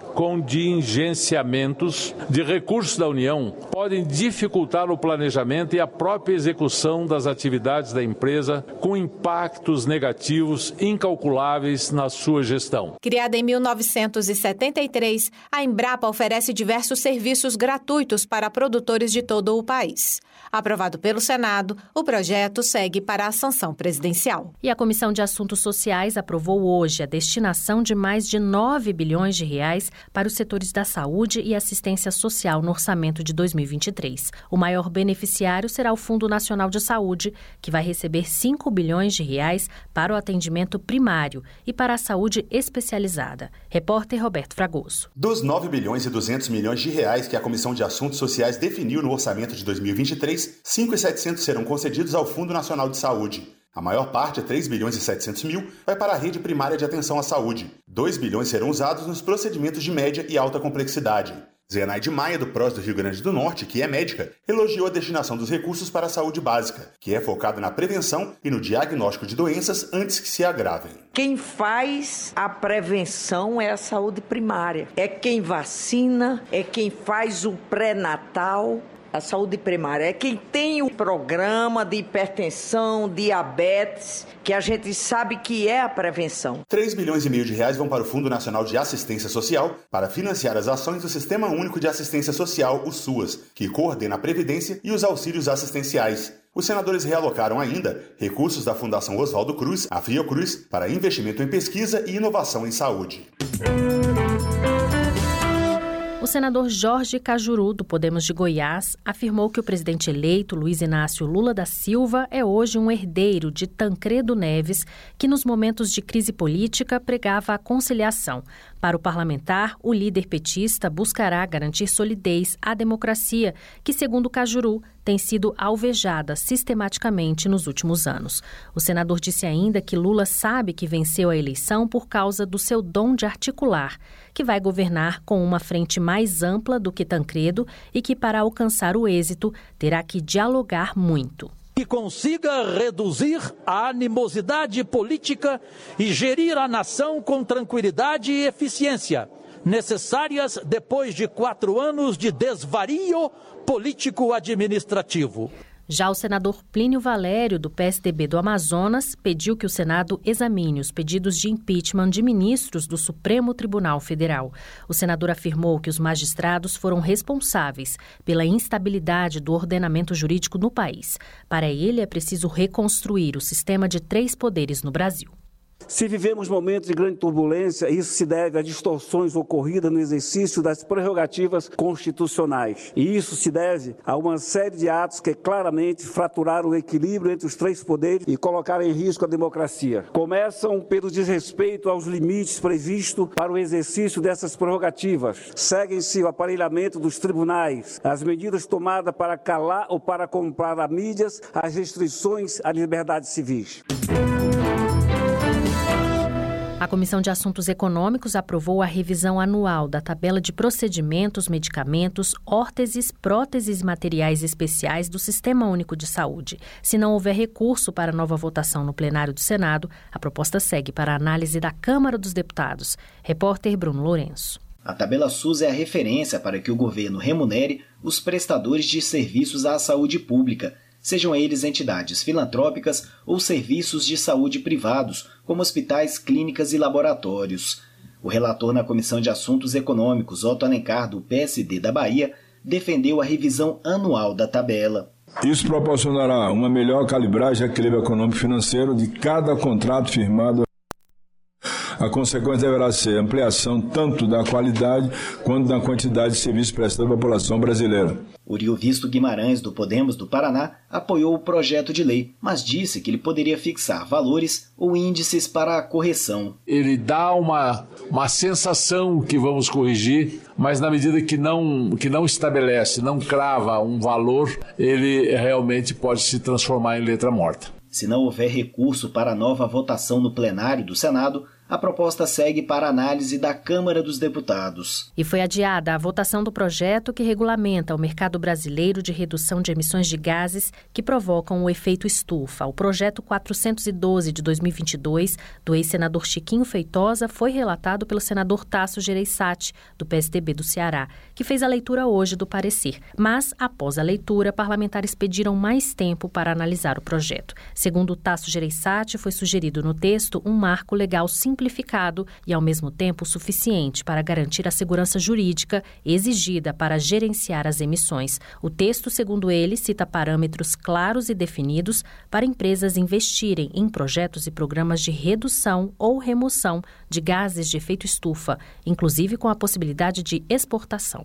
[SPEAKER 23] contingenciamentos de recursos da União podem dificultar o planejamento e a própria execução das atividades da empresa, com impactos negativos incalculáveis na sua gestão.
[SPEAKER 21] Criada em mil novecentos e setenta e três, a Embrapa oferece diversos serviços gratuitos para produtores de todo o país. Aprovado pelo Senado, o projeto segue para a sanção presidencial.
[SPEAKER 20] E a Comissão de Assuntos Sociais aprovou hoje a destinação de mais de nove bilhões de reais para os setores da saúde e assistência social no orçamento de dois mil e vinte e três. O maior beneficiário será o Fundo Nacional de Saúde, que vai receber cinco bilhões de reais para o atendimento primário e para a saúde especializada. Repórter Roberto Fragoso.
[SPEAKER 24] Dos nove bilhões e duzentos milhões de reais que a Comissão de Assuntos Sociais definiu no orçamento de dois mil e vinte e três, cinco bilhões e setecentos serão concedidos ao Fundo Nacional de Saúde. A maior parte, três bilhões e setecentos mil, vai para a rede primária de atenção à saúde. dois bilhões serão usados nos procedimentos de média e alta complexidade. Zenaide Maia, do P R O S do Rio Grande do Norte, que é médica, elogiou a destinação dos recursos para a saúde básica, que é focada na prevenção e no diagnóstico de doenças antes que se agravem.
[SPEAKER 25] Quem faz a prevenção é a saúde primária. É quem vacina, é quem faz o pré-natal. A saúde primária é quem tem o programa de hipertensão, diabetes, que a gente sabe que é a prevenção.
[SPEAKER 24] três bilhões e meio de reais vão para o Fundo Nacional de Assistência Social para financiar as ações do Sistema Único de Assistência Social, o SUAS, que coordena a Previdência e os auxílios assistenciais. Os senadores realocaram ainda recursos da Fundação Oswaldo Cruz, a Fiocruz, para investimento em pesquisa e inovação em saúde.
[SPEAKER 20] O senador Jorge Cajuru, do Podemos de Goiás, afirmou que o presidente eleito, Luiz Inácio Lula da Silva, é hoje um herdeiro de Tancredo Neves, que nos momentos de crise política pregava a conciliação. Para o parlamentar, o líder petista buscará garantir solidez à democracia, que, segundo Cajuru, tem sido alvejada sistematicamente nos últimos anos. O senador disse ainda que Lula sabe que venceu a eleição por causa do seu dom de articular, que vai governar com uma frente mais ampla do que Tancredo e que, para alcançar o êxito, terá que dialogar muito.
[SPEAKER 5] Que consiga reduzir a animosidade política e gerir a nação com tranquilidade e eficiência, necessárias depois de quatro anos de desvario político-administrativo.
[SPEAKER 20] Já o senador Plínio Valério, do P S D B do Amazonas, pediu que o Senado examine os pedidos de impeachment de ministros do Supremo Tribunal Federal. O senador afirmou que os magistrados foram responsáveis pela instabilidade do ordenamento jurídico no país. Para ele, é preciso reconstruir o sistema de três poderes no Brasil.
[SPEAKER 6] Se vivemos momentos de grande turbulência, isso se deve a distorções ocorridas no exercício das prerrogativas constitucionais. E isso se deve a uma série de atos que claramente fraturaram o equilíbrio entre os três poderes e colocaram em risco a democracia. Começam pelo desrespeito aos limites previstos para o exercício dessas prerrogativas. Seguem-se o aparelhamento dos tribunais, as medidas tomadas para calar ou para comprar a mídias, as restrições às liberdades civis.
[SPEAKER 20] A Comissão de Assuntos Econômicos aprovou a revisão anual da tabela de procedimentos, medicamentos, órteses, próteses e materiais especiais do Sistema Único de Saúde. Se não houver recurso para nova votação no plenário do Senado, a proposta segue para a análise da Câmara dos Deputados. Repórter Bruno Lourenço.
[SPEAKER 7] A tabela SUS é a referência para que o governo remunere os prestadores de serviços à saúde pública, sejam eles entidades filantrópicas ou serviços de saúde privados, como hospitais, clínicas e laboratórios. O relator na Comissão de Assuntos Econômicos, Otto Alencar, do P S D da Bahia, defendeu a revisão anual da tabela.
[SPEAKER 8] Isso proporcionará uma melhor calibragem do equilíbrio econômico-financeiro de cada contrato firmado. A consequência deverá ser a ampliação tanto da qualidade quanto da quantidade de serviços prestados à população brasileira.
[SPEAKER 7] Uriovisto Guimarães, do Podemos do Paraná, apoiou o projeto de lei, mas disse que ele poderia fixar valores ou índices para a correção.
[SPEAKER 23] Ele dá uma, uma sensação que vamos corrigir, mas na medida que não, que não estabelece, não crava um valor, ele realmente pode se transformar em letra morta.
[SPEAKER 7] Se não houver recurso para a nova votação no plenário do Senado, a proposta segue para análise da Câmara dos Deputados.
[SPEAKER 20] E foi adiada a votação do projeto que regulamenta o mercado brasileiro de redução de emissões de gases que provocam o efeito estufa. O projeto quatrocentos e doze de dois mil e vinte e dois, do ex-senador Chiquinho Feitosa, foi relatado pelo senador Tasso Gereissati, do P S D B do Ceará, que fez a leitura hoje do parecer. Mas, após a leitura, parlamentares pediram mais tempo para analisar o projeto. Segundo Tasso Gereissati, foi sugerido no texto um marco legal simplificado simplificado e, ao mesmo tempo, suficiente para garantir a segurança jurídica exigida para gerenciar as emissões. O texto, segundo ele, cita parâmetros claros e definidos para empresas investirem em projetos e programas de redução ou remoção de gases de efeito estufa, inclusive com a possibilidade de exportação.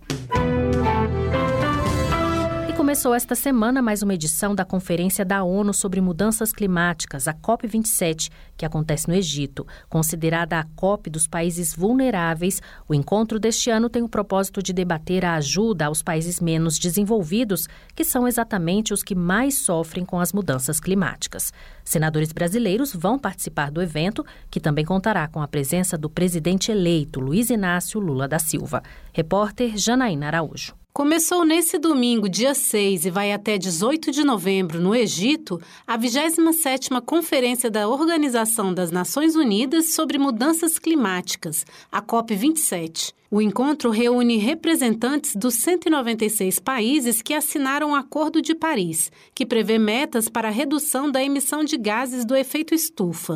[SPEAKER 20] Começou esta semana mais uma edição da Conferência da ONU sobre Mudanças Climáticas, a COP vinte e sete, que acontece no Egito. Considerada a COP dos países vulneráveis, o encontro deste ano tem o propósito de debater a ajuda aos países menos desenvolvidos, que são exatamente os que mais sofrem com as mudanças climáticas. Senadores brasileiros vão participar do evento, que também contará com a presença do presidente eleito, Luiz Inácio Lula da Silva. Repórter Janaína Araújo.
[SPEAKER 10] Começou nesse domingo, dia seis, e vai até dezoito de novembro, no Egito, a vigésima sétima Conferência da Organização das Nações Unidas sobre Mudanças Climáticas, a COP vinte e sete. O encontro reúne representantes dos cento e noventa e seis países que assinaram o Acordo de Paris, que prevê metas para a redução da emissão de gases do efeito estufa.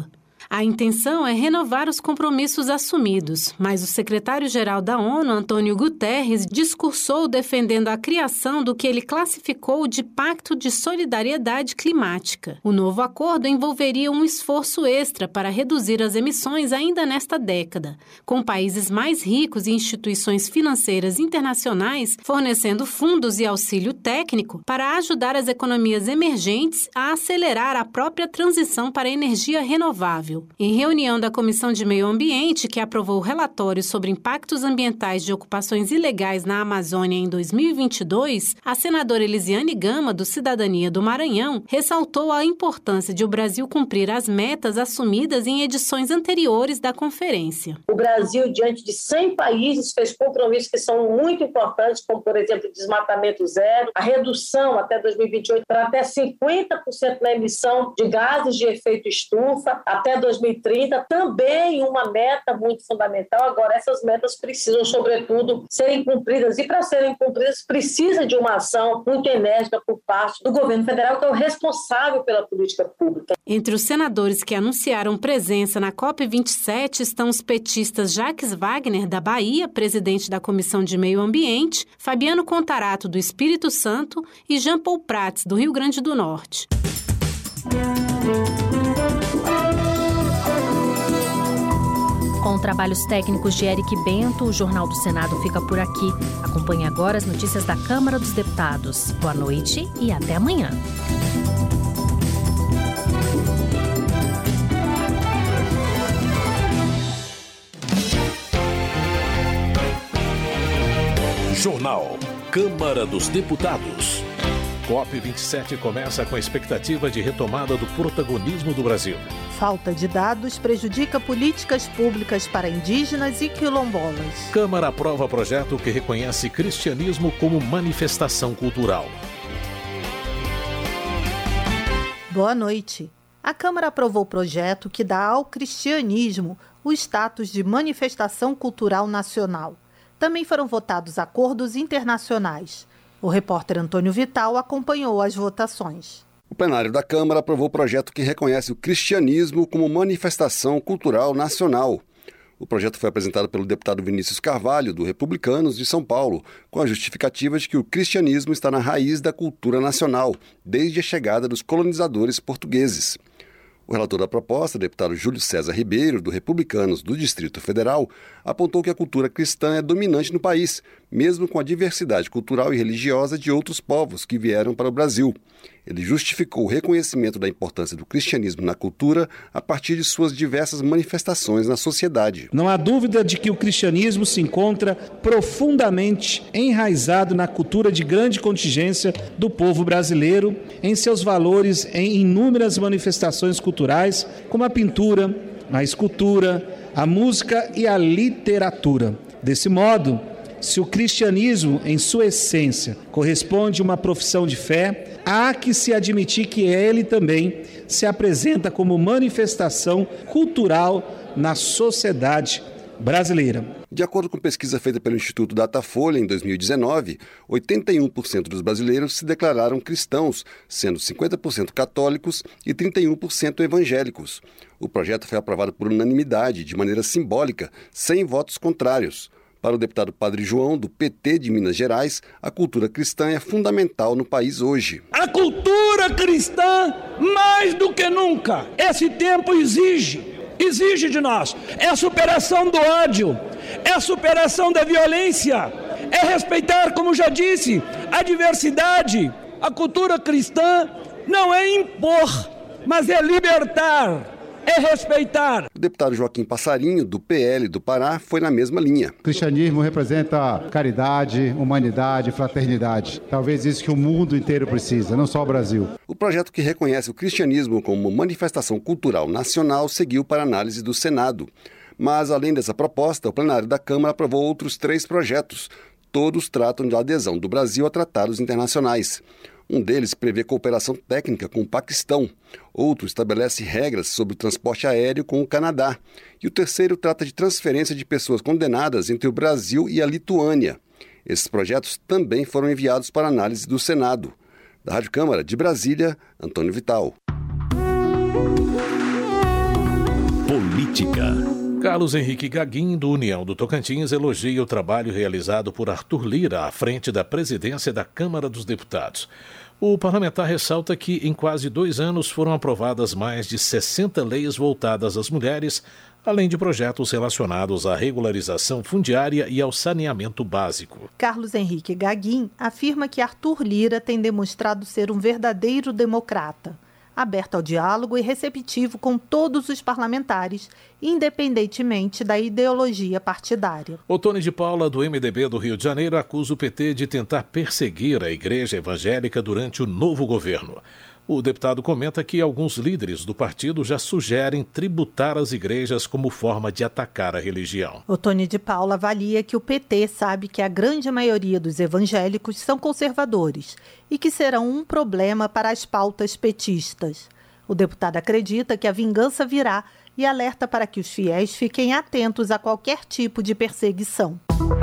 [SPEAKER 10] A intenção é renovar os compromissos assumidos, mas o secretário-geral da ONU, Antônio Guterres, discursou defendendo a criação do que ele classificou de Pacto de Solidariedade Climática. O novo acordo envolveria um esforço extra para reduzir as emissões ainda nesta década, com países mais ricos e instituições financeiras internacionais fornecendo fundos e auxílio técnico para ajudar as economias emergentes a acelerar a própria transição para a energia renovável. Em reunião da Comissão de Meio Ambiente, que aprovou o relatório sobre impactos ambientais de ocupações ilegais na Amazônia em dois mil e vinte e dois, a senadora Elisiane Gama, do Cidadania do Maranhão, ressaltou a importância de o Brasil cumprir as metas assumidas em edições anteriores da conferência.
[SPEAKER 2] O Brasil, diante de cem países, fez compromissos que são muito importantes, como, por exemplo, o desmatamento zero, a redução até dois mil e vinte e oito para até cinquenta por cento na emissão de gases de efeito estufa, até dois mil e trinta, também uma meta muito fundamental. Agora, essas metas precisam, sobretudo, serem cumpridas, e para serem cumpridas precisa de uma ação muito enérgica por parte do governo federal, que é o responsável pela política pública.
[SPEAKER 10] Entre os senadores que anunciaram presença na COP vinte e sete estão os petistas Jacques Wagner, da Bahia, presidente da Comissão de Meio Ambiente, Fabiano Contarato, do Espírito Santo, e Jean Paul Prats, do Rio Grande do Norte.
[SPEAKER 20] Com trabalhos técnicos de Eric Bento, o Jornal do Senado fica por aqui. Acompanhe agora as notícias da Câmara dos Deputados. Boa noite e até amanhã.
[SPEAKER 4] Jornal Câmara dos Deputados. COP vinte e sete começa com a expectativa de retomada do protagonismo do Brasil.
[SPEAKER 9] Falta de dados prejudica políticas públicas para indígenas e quilombolas.
[SPEAKER 4] Câmara aprova projeto que reconhece cristianismo como manifestação cultural.
[SPEAKER 9] Boa noite. A Câmara aprovou o projeto que dá ao cristianismo o status de manifestação cultural nacional. Também foram votados acordos internacionais. O repórter Antônio Vital acompanhou as votações.
[SPEAKER 11] O plenário da Câmara aprovou o projeto que reconhece o cristianismo como manifestação cultural nacional. O projeto foi apresentado pelo deputado Vinícius Carvalho, do Republicanos de São Paulo, com a justificativa de que o cristianismo está na raiz da cultura nacional, desde a chegada dos colonizadores portugueses. O relator da proposta, deputado Júlio César Ribeiro, do Republicanos do Distrito Federal, apontou que a cultura cristã é dominante no país, mesmo com a diversidade cultural e religiosa de outros povos que vieram para o Brasil. Ele justificou o reconhecimento da importância do cristianismo na cultura a partir de suas diversas manifestações na sociedade.
[SPEAKER 12] Não há dúvida de que o cristianismo se encontra profundamente enraizado na cultura de grande contingência do povo brasileiro, em seus valores em inúmeras manifestações culturais, como a pintura, a escultura, a música e a literatura. Desse modo, se o cristianismo, em sua essência, corresponde a uma profissão de fé, há que se admitir que ele também se apresenta como manifestação cultural na sociedade brasileira.
[SPEAKER 11] De acordo com pesquisa feita pelo Instituto Datafolha em dois mil e dezenove, oitenta e um por cento dos brasileiros se declararam cristãos, sendo cinquenta por cento católicos e trinta e um por cento evangélicos. O projeto foi aprovado por unanimidade, de maneira simbólica, sem votos contrários. Para o deputado Padre João, do P T de Minas Gerais, a cultura cristã é fundamental no país hoje.
[SPEAKER 26] A cultura cristã, mais do que nunca, esse tempo exige, exige de nós, é a superação do ódio, é a superação da violência, é respeitar, como já disse, a diversidade. A cultura cristã não é impor, mas é libertar. É respeitar.
[SPEAKER 11] O deputado Joaquim Passarinho, do P L do Pará, foi na mesma linha.
[SPEAKER 27] O cristianismo representa caridade, humanidade, fraternidade. Talvez isso que o mundo inteiro precisa, não só o Brasil.
[SPEAKER 11] O projeto que reconhece o cristianismo como manifestação cultural nacional seguiu para análise do Senado. Mas, além dessa proposta, o plenário da Câmara aprovou outros três projetos. Todos tratam da adesão do Brasil a tratados internacionais. Um deles prevê cooperação técnica com o Paquistão. Outro estabelece regras sobre o transporte aéreo com o Canadá. E o terceiro trata de transferência de pessoas condenadas entre o Brasil e a Lituânia. Esses projetos também foram enviados para análise do Senado. Da Rádio Câmara de Brasília, Antônio Vital.
[SPEAKER 4] Política. Carlos Henrique Gaguin, do União do Tocantins, elogia o trabalho realizado por Arthur Lira à frente da presidência da Câmara dos Deputados. O parlamentar ressalta que, em quase dois anos, foram aprovadas mais de sessenta leis voltadas às mulheres, além de projetos relacionados à regularização fundiária e ao saneamento básico.
[SPEAKER 9] Carlos Henrique Gaguin afirma que Arthur Lira tem demonstrado ser um verdadeiro democrata, aberto ao diálogo e receptivo com todos os parlamentares, independentemente da ideologia partidária.
[SPEAKER 4] Otônio de Paula, do M D B do Rio de Janeiro, acusa o P T de tentar perseguir a igreja evangélica durante o novo governo. O deputado comenta que alguns líderes do partido já sugerem tributar as igrejas como forma de atacar a religião.
[SPEAKER 9] Otônio de Paula avalia que o P T sabe que a grande maioria dos evangélicos são conservadores e que serão um problema para as pautas petistas. O deputado acredita que a vingança virá e alerta para que os fiéis fiquem atentos a qualquer tipo de perseguição.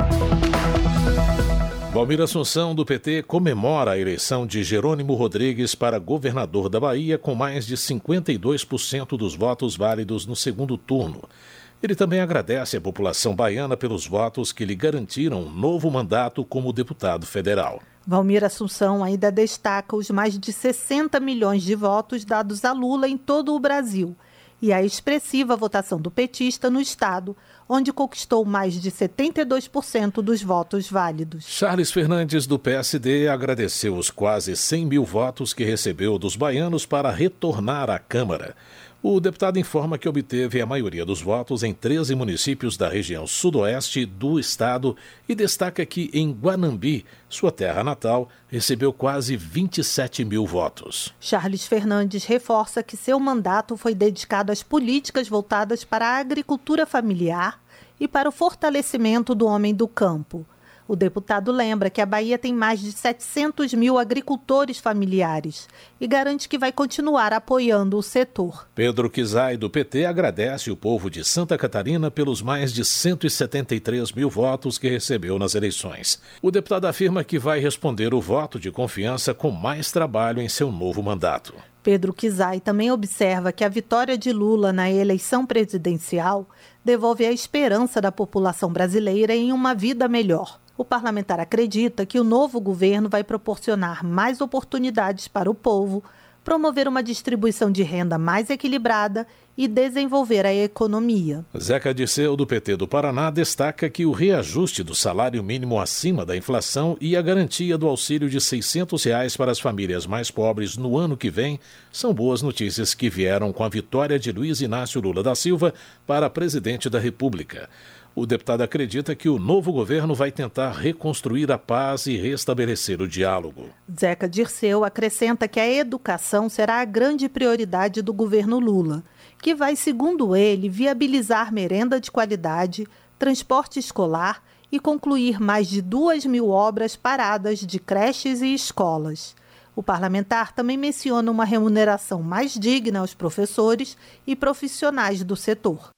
[SPEAKER 4] Valmir Assunção, do P T, comemora a eleição de Jerônimo Rodrigues para governador da Bahia com mais de cinquenta e dois por cento dos votos válidos no segundo turno. Ele também agradece à população baiana pelos votos que lhe garantiram um novo mandato como deputado federal.
[SPEAKER 9] Valmir Assunção ainda destaca os mais de sessenta milhões de votos dados a Lula em todo o Brasil e a expressiva votação do petista no estado, onde conquistou mais de setenta e dois por cento dos votos válidos.
[SPEAKER 4] Charles Fernandes, do P S D, agradeceu os quase cem mil votos que recebeu dos baianos para retornar à Câmara. O deputado informa que obteve a maioria dos votos em treze municípios da região sudoeste do estado e destaca que em Guanambi, sua terra natal, recebeu quase vinte e sete mil votos.
[SPEAKER 9] Charles Fernandes reforça que seu mandato foi dedicado às políticas voltadas para a agricultura familiar e para o fortalecimento do homem do campo. O deputado lembra que a Bahia tem mais de setecentos mil agricultores familiares e garante que vai continuar apoiando o setor.
[SPEAKER 4] Pedro Kizai, do P T, agradece o povo de Santa Catarina pelos mais de cento e setenta e três mil votos que recebeu nas eleições. O deputado afirma que vai responder o voto de confiança com mais trabalho em seu novo mandato.
[SPEAKER 9] Pedro Kizai também observa que a vitória de Lula na eleição presidencial devolve a esperança da população brasileira em uma vida melhor. O parlamentar acredita que o novo governo vai proporcionar mais oportunidades para o povo, promover uma distribuição de renda mais equilibrada e desenvolver a economia.
[SPEAKER 4] Zeca Dirceu, do P T do Paraná, destaca que o reajuste do salário mínimo acima da inflação e a garantia do auxílio de seiscentos reais para as famílias mais pobres no ano que vem são boas notícias que vieram com a vitória de Luiz Inácio Lula da Silva para presidente da República. O deputado acredita que o novo governo vai tentar reconstruir a paz e restabelecer o diálogo.
[SPEAKER 9] Zeca Dirceu acrescenta que a educação será a grande prioridade do governo Lula, que vai, segundo ele, viabilizar merenda de qualidade, transporte escolar e concluir mais de duas mil obras paradas de creches e escolas. O parlamentar também menciona uma remuneração mais digna aos professores e profissionais do setor.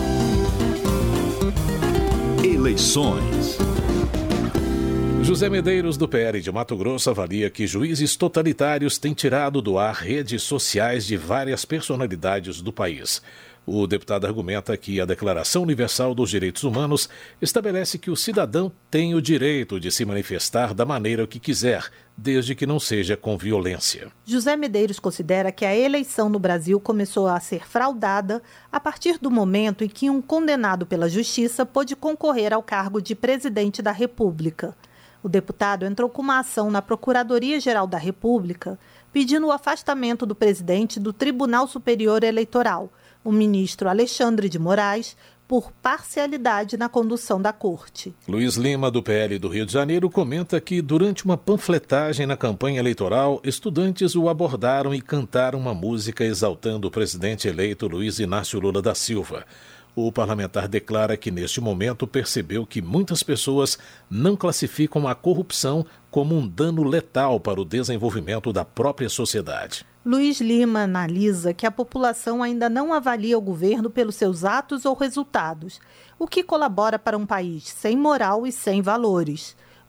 [SPEAKER 4] Eleições. José Medeiros, do P L de Mato Grosso, avalia que juízes totalitários têm tirado do ar redes sociais de várias personalidades do país. O deputado argumenta que a Declaração Universal dos Direitos Humanos estabelece que o cidadão tem o direito de se manifestar da maneira que quiser, desde que não seja com violência.
[SPEAKER 9] José Medeiros considera que a eleição no Brasil começou a ser fraudada a partir do momento em que um condenado pela Justiça pôde concorrer ao cargo de presidente da República. O deputado entrou com uma ação na Procuradoria-Geral da República pedindo o afastamento do presidente do Tribunal Superior Eleitoral, o ministro Alexandre de Moraes, por parcialidade na condução da corte.
[SPEAKER 4] Luiz Lima, do P L do Rio de Janeiro, comenta que durante uma panfletagem na campanha eleitoral, estudantes o abordaram e cantaram uma música exaltando o presidente eleito Luiz Inácio Lula da Silva. O parlamentar declara que neste momento percebeu que muitas pessoas não classificam a corrupção como um dano letal para o desenvolvimento da própria sociedade.
[SPEAKER 9] Luiz Lima analisa que a população ainda não avalia o governo pelos seus atos ou resultados, o que colabora para um país sem moral e sem valores.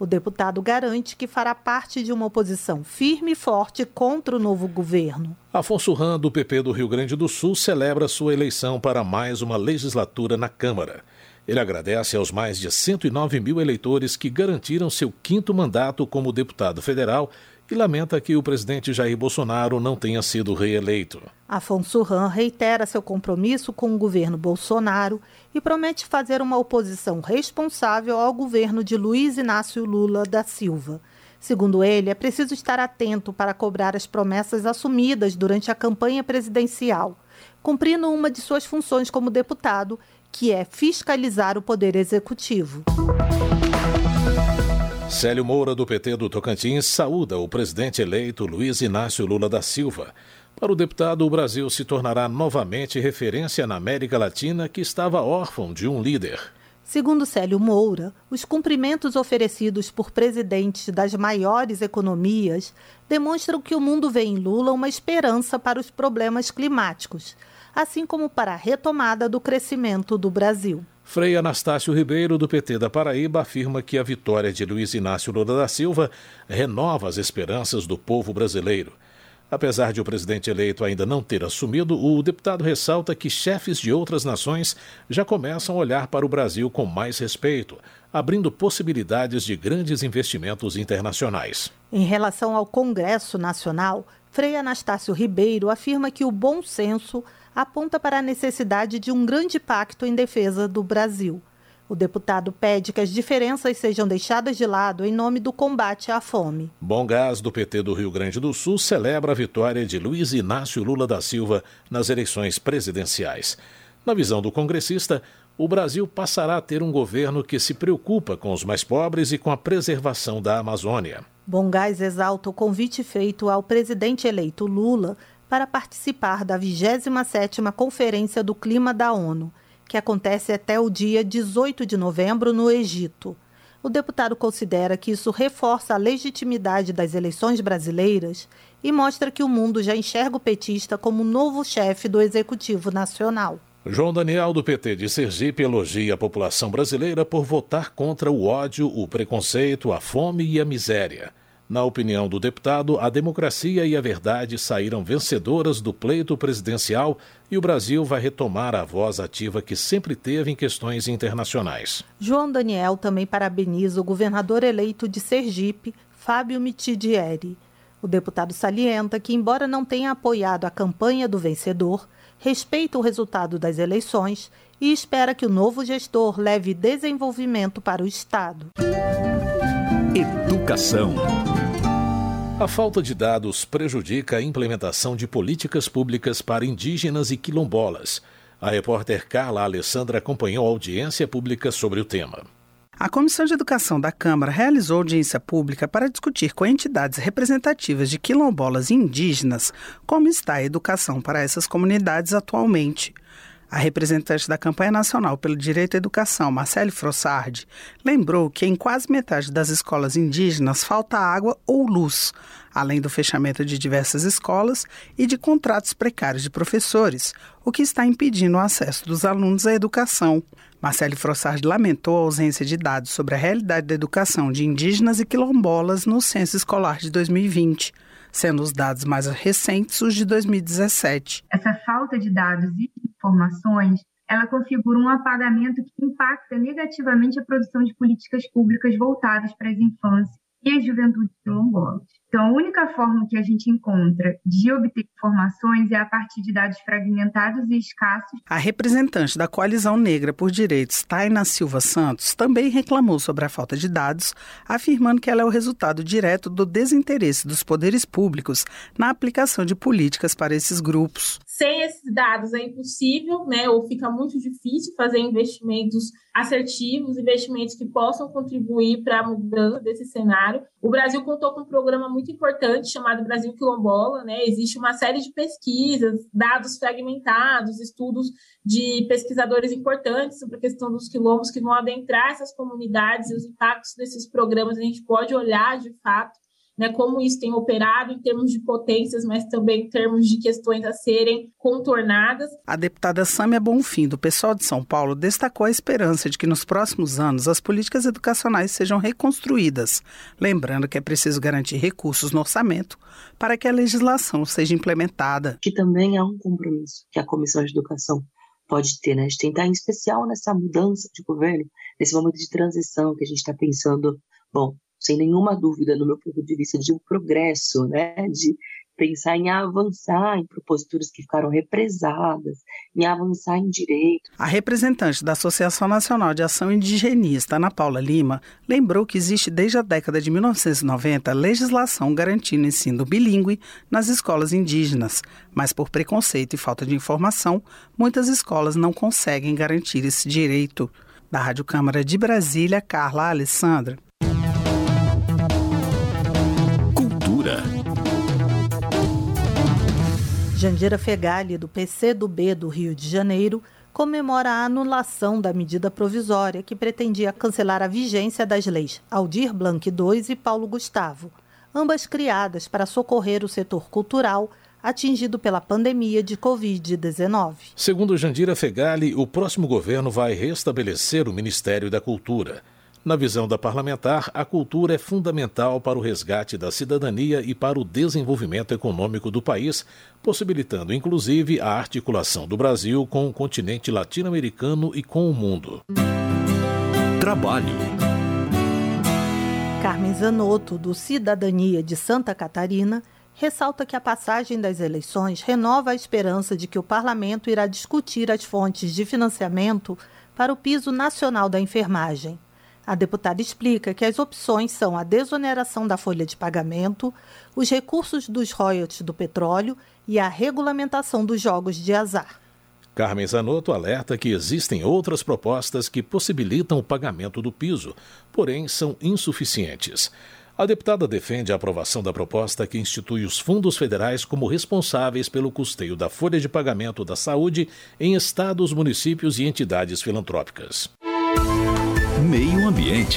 [SPEAKER 9] O deputado garante que fará parte de uma oposição firme e forte contra o novo governo.
[SPEAKER 4] Afonso Ram, do P P do Rio Grande do Sul, celebra sua eleição para mais uma legislatura na Câmara. Ele agradece aos mais de cento e nove mil eleitores que garantiram seu quinto mandato como deputado federal e lamenta que o presidente Jair Bolsonaro não tenha sido reeleito.
[SPEAKER 9] Afonso Ram reitera seu compromisso com o governo Bolsonaro e promete fazer uma oposição responsável ao governo de Luiz Inácio Lula da Silva. Segundo ele, é preciso estar atento para cobrar as promessas assumidas durante a campanha presidencial, cumprindo uma de suas funções como deputado, que é fiscalizar o poder executivo.
[SPEAKER 4] Célio Moura, do P T do Tocantins, saúda o presidente eleito Luiz Inácio Lula da Silva. Para o deputado, o Brasil se tornará novamente referência na América Latina, que estava órfão de um líder.
[SPEAKER 9] Segundo Célio Moura, os cumprimentos oferecidos por presidentes das maiores economias demonstram que o mundo vê em Lula uma esperança para os problemas climáticos, assim como para a retomada do crescimento do Brasil.
[SPEAKER 4] Frei Anastácio Ribeiro, do P T da Paraíba, afirma que a vitória de Luiz Inácio Lula da Silva renova as esperanças do povo brasileiro. Apesar de o presidente eleito ainda não ter assumido, o deputado ressalta que chefes de outras nações já começam a olhar para o Brasil com mais respeito, abrindo possibilidades de grandes investimentos internacionais.
[SPEAKER 9] Em relação ao Congresso Nacional, Frei Anastácio Ribeiro afirma que o bom senso aponta para a necessidade de um grande pacto em defesa do Brasil. O deputado pede que as diferenças sejam deixadas de lado em nome do combate à fome.
[SPEAKER 4] Bom Gás, do P T do Rio Grande do Sul, celebra a vitória de Luiz Inácio Lula da Silva nas eleições presidenciais. Na visão do congressista, o Brasil passará a ter um governo que se preocupa com os mais pobres e com a preservação da Amazônia.
[SPEAKER 9] Bom Gás exalta o convite feito ao presidente eleito Lula para participar da vigésima sétima Conferência do Clima da ONU, que acontece até o dia dezoito de novembro no Egito. O deputado considera que isso reforça a legitimidade das eleições brasileiras e mostra que o mundo já enxerga o petista como novo chefe do Executivo Nacional.
[SPEAKER 4] João Daniel, do P T de Sergipe, elogia a população brasileira por votar contra o ódio, o preconceito, a fome e a miséria. Na opinião do deputado, a democracia e a verdade saíram vencedoras do pleito presidencial e o Brasil vai retomar a voz ativa que sempre teve em questões internacionais.
[SPEAKER 9] João Daniel também parabeniza o governador eleito de Sergipe, Fábio Mitidieri. O deputado salienta que, embora não tenha apoiado a campanha do vencedor, respeita o resultado das eleições e espera que o novo gestor leve desenvolvimento para o Estado.
[SPEAKER 4] Educação. A falta de dados prejudica a implementação de políticas públicas para indígenas e quilombolas. A repórter Carla Alessandra acompanhou a audiência pública sobre o tema.
[SPEAKER 3] A Comissão de Educação da Câmara realizou audiência pública para discutir com entidades representativas de quilombolas e indígenas como está a educação para essas comunidades atualmente. A representante da Campanha Nacional pelo Direito à Educação, Marcele Frossardi, lembrou que em quase metade das escolas indígenas falta água ou luz, além do fechamento de diversas escolas e de contratos precários de professores, o que está impedindo o acesso dos alunos à educação. Marcele Frossardi lamentou a ausência de dados sobre a realidade da educação de indígenas e quilombolas no censo escolar de dois mil e vinte, sendo os dados mais recentes os de dois mil e dezessete.
[SPEAKER 14] Essa falta de dados e informações, ela configura um apagamento que impacta negativamente a produção de políticas públicas voltadas para as infâncias e as juventudes quilombolas. Então, a única forma que a gente encontra de obter informações é a partir de dados fragmentados e escassos.
[SPEAKER 3] A representante da Coalizão Negra por Direitos, Taina Silva Santos, também reclamou sobre a falta de dados, afirmando que ela é o resultado direto do desinteresse dos poderes públicos na aplicação de políticas para esses grupos.
[SPEAKER 15] Sem esses dados é impossível, né, ou fica muito difícil fazer investimentos assertivos, investimentos que possam contribuir para a mudança desse cenário. O Brasil contou com um programa muito importante chamado Brasil Quilombola, né? Existe uma série de pesquisas, dados fragmentados, estudos de pesquisadores importantes sobre a questão dos quilombos que vão adentrar essas comunidades e os impactos desses programas a gente pode olhar de fato né, como isso tem operado em termos de potências, mas também em termos de questões a serem contornadas.
[SPEAKER 3] A deputada Sâmia Bonfim, do PSOL de São Paulo, destacou a esperança de que nos próximos anos as políticas educacionais sejam reconstruídas, lembrando que é preciso garantir recursos no orçamento para que a legislação seja implementada.
[SPEAKER 1] Que também há um compromisso que a Comissão de Educação pode ter, né, de tentar, em especial nessa mudança de governo, nesse momento de transição que a gente está pensando, bom, sem nenhuma dúvida, no meu ponto de vista, de um progresso, né, de pensar em avançar em proposituras que ficaram represadas, em avançar em direito.
[SPEAKER 3] A representante da Associação Nacional de Ação Indigenista, Ana Paula Lima, lembrou que existe desde a década de mil novecentos e noventa legislação garantindo ensino bilíngue nas escolas indígenas, mas por preconceito e falta de informação, muitas escolas não conseguem garantir esse direito. Da Rádio Câmara de Brasília, Carla Alessandra.
[SPEAKER 13] Cultura.
[SPEAKER 9] Jandira Fegali, do P C do B do Rio de Janeiro, comemora a anulação da medida provisória que pretendia cancelar a vigência das leis Aldir Blanc dois e Paulo Gustavo, ambas criadas para socorrer o setor cultural atingido pela pandemia de covid dezenove.
[SPEAKER 4] Segundo Jandira Fegali, o próximo governo vai restabelecer o Ministério da Cultura. Na visão da parlamentar, a cultura é fundamental para o resgate da cidadania e para o desenvolvimento econômico do país, possibilitando inclusive a articulação do Brasil com o continente latino-americano e com o mundo.
[SPEAKER 13] Trabalho.
[SPEAKER 9] Carmen Zanotto, do Cidadania de Santa Catarina, ressalta que a passagem das eleições renova a esperança de que o parlamento irá discutir as fontes de financiamento para o piso nacional da enfermagem. A deputada explica que as opções são a desoneração da folha de pagamento, os recursos dos royalties do petróleo e a regulamentação dos jogos de azar.
[SPEAKER 4] Carmen Zanotto alerta que existem outras propostas que possibilitam o pagamento do piso, porém são insuficientes. A deputada defende a aprovação da proposta que institui os fundos federais como responsáveis pelo custeio da folha de pagamento da saúde em estados, municípios e entidades filantrópicas.
[SPEAKER 13] Meio Ambiente.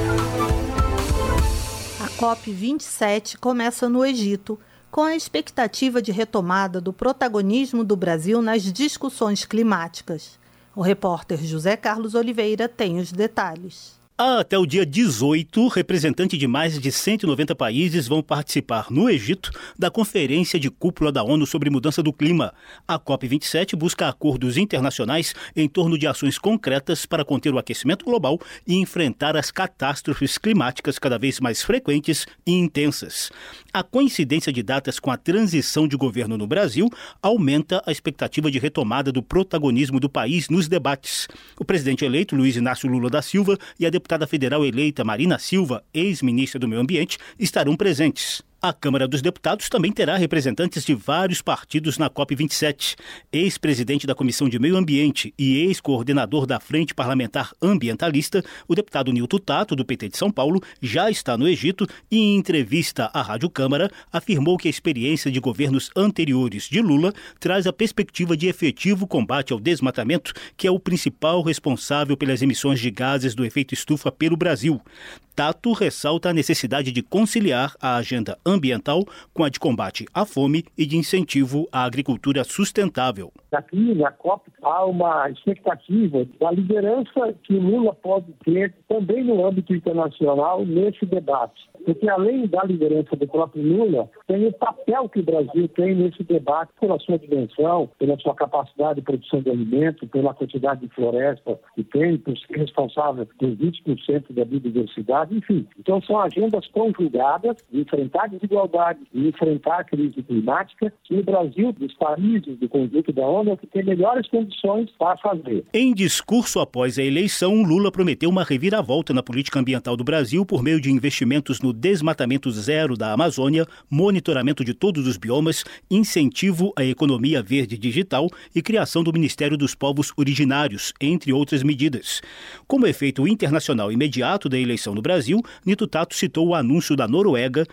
[SPEAKER 9] A COP vinte e sete começa no Egito, com a expectativa de retomada do protagonismo do Brasil nas discussões climáticas. O repórter José Carlos Oliveira tem os detalhes.
[SPEAKER 16] Até o dia dezoito, representantes de mais de cento e noventa países vão participar no Egito da Conferência de Cúpula da ONU sobre Mudança do Clima. A COP vinte e sete busca acordos internacionais em torno de ações concretas para conter o aquecimento global e enfrentar as catástrofes climáticas cada vez mais frequentes e intensas. A coincidência de datas com a transição de governo no Brasil aumenta a expectativa de retomada do protagonismo do país nos debates. O presidente eleito, Luiz Inácio Lula da Silva, e a deputada federal eleita Marina Silva, ex-ministra do Meio Ambiente, estarão presentes. A Câmara dos Deputados também terá representantes de vários partidos na COP vinte e sete. Ex-presidente da Comissão de Meio Ambiente e ex-coordenador da Frente Parlamentar Ambientalista, o deputado Nilton Tato, do P T de São Paulo, já está no Egito e, em entrevista à Rádio Câmara, afirmou que a experiência de governos anteriores de Lula traz a perspectiva de efetivo combate ao desmatamento, que é o principal responsável pelas emissões de gases do efeito estufa pelo Brasil. Tato ressalta a necessidade de conciliar a agenda ambiental com a de combate à fome e de incentivo à agricultura sustentável.
[SPEAKER 17] Aqui na COP há uma expectativa da liderança que Lula pode ter também no âmbito internacional nesse debate. Porque além da liderança do próprio Lula, tem o papel que o Brasil tem nesse debate pela sua dimensão, pela sua capacidade de produção de alimento, pela quantidade de floresta que tem, por ser responsável por vinte por cento da biodiversidade, enfim. Então são agendas conjugadas de enfrentar a desigualdade, de enfrentar a crise climática, que o Brasil, dos países do conjunto da ONU, é o que tem melhores condições para fazer.
[SPEAKER 16] Em discurso após a eleição, Lula prometeu uma reviravolta na política ambiental do Brasil por meio de investimentos no desmatamento zero da Amazônia, monitoramento de todos os biomas, incentivo à economia verde digital e criação do Ministério dos Povos Originários, entre outras medidas. Como efeito internacional imediato da eleição no Brasil, Nilton Tato citou o anúncio da Noruega de retomar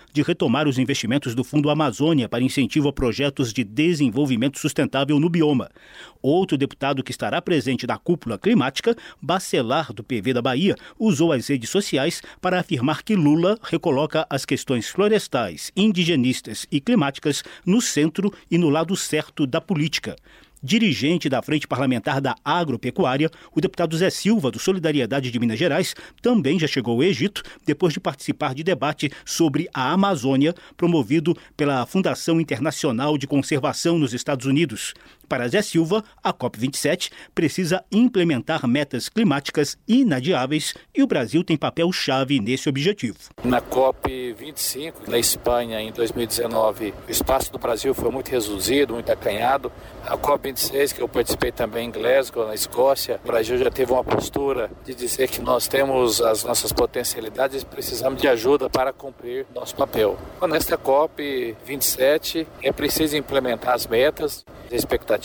[SPEAKER 16] retomar os investimentos do Fundo Amazônia para incentivo a projetos de desenvolvimento sustentável no bioma. Outro deputado que estará presente na cúpula climática, Bacelar, do P V da Bahia, usou as redes sociais para afirmar que Lula recoloca as questões florestais, indigenistas e climáticas no centro e no lado certo da política. Dirigente da Frente Parlamentar da Agropecuária, o deputado Zé Silva, do Solidariedade de Minas Gerais, também já chegou ao Egito depois de participar de debate sobre a Amazônia, promovido pela Fundação Internacional de Conservação nos Estados Unidos. Para Zé Silva, a COP vinte e sete precisa implementar metas climáticas inadiáveis e o Brasil tem papel-chave nesse objetivo.
[SPEAKER 5] Na COP vinte e cinco, na Espanha, em dois mil e dezenove, o espaço do Brasil foi muito reduzido, muito acanhado. A COP vinte e seis, que eu participei também em Glasgow, na Escócia, o Brasil já teve uma postura de dizer que nós temos as nossas potencialidades e precisamos de ajuda para cumprir nosso papel. Nesta COP vinte e sete, é preciso implementar as metas, a expectativa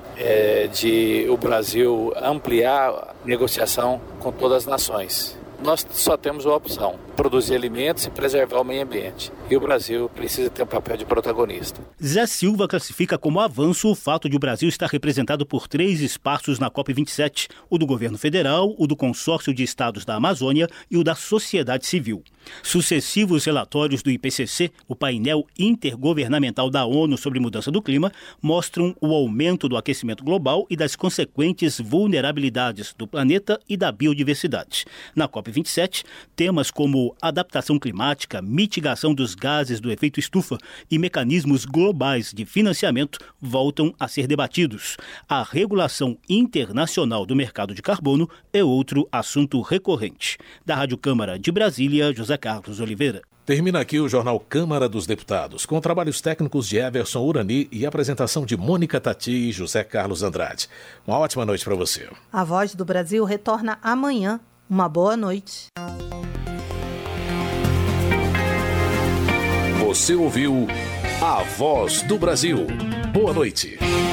[SPEAKER 5] é de o Brasil ampliar a negociação com todas as nações. Nós só temos uma opção: produzir alimentos e preservar o meio ambiente. E o Brasil precisa ter um papel de protagonista.
[SPEAKER 16] Zé Silva classifica como avanço o fato de o Brasil estar representado por três espaços na COP vinte e sete: o do governo federal, o do consórcio de estados da Amazônia e o da sociedade civil. Sucessivos relatórios do I P C C, o painel intergovernamental da ONU sobre mudança do clima, mostram o aumento do aquecimento global e das consequentes vulnerabilidades do planeta e da biodiversidade. Na COP vinte e sete, temas como adaptação climática, mitigação dos gases do efeito estufa e mecanismos globais de financiamento voltam a ser debatidos. A regulação internacional do mercado de carbono é outro assunto recorrente. Da Rádio Câmara de Brasília, José Carlos Oliveira.
[SPEAKER 4] Termina aqui o Jornal Câmara dos Deputados, com trabalhos técnicos de Everson Urani e apresentação de Mônica Tati e José Carlos Andrade. Uma ótima noite para você.
[SPEAKER 9] A Voz do Brasil retorna amanhã. Uma boa noite.
[SPEAKER 4] Você ouviu A Voz do Brasil. Boa noite.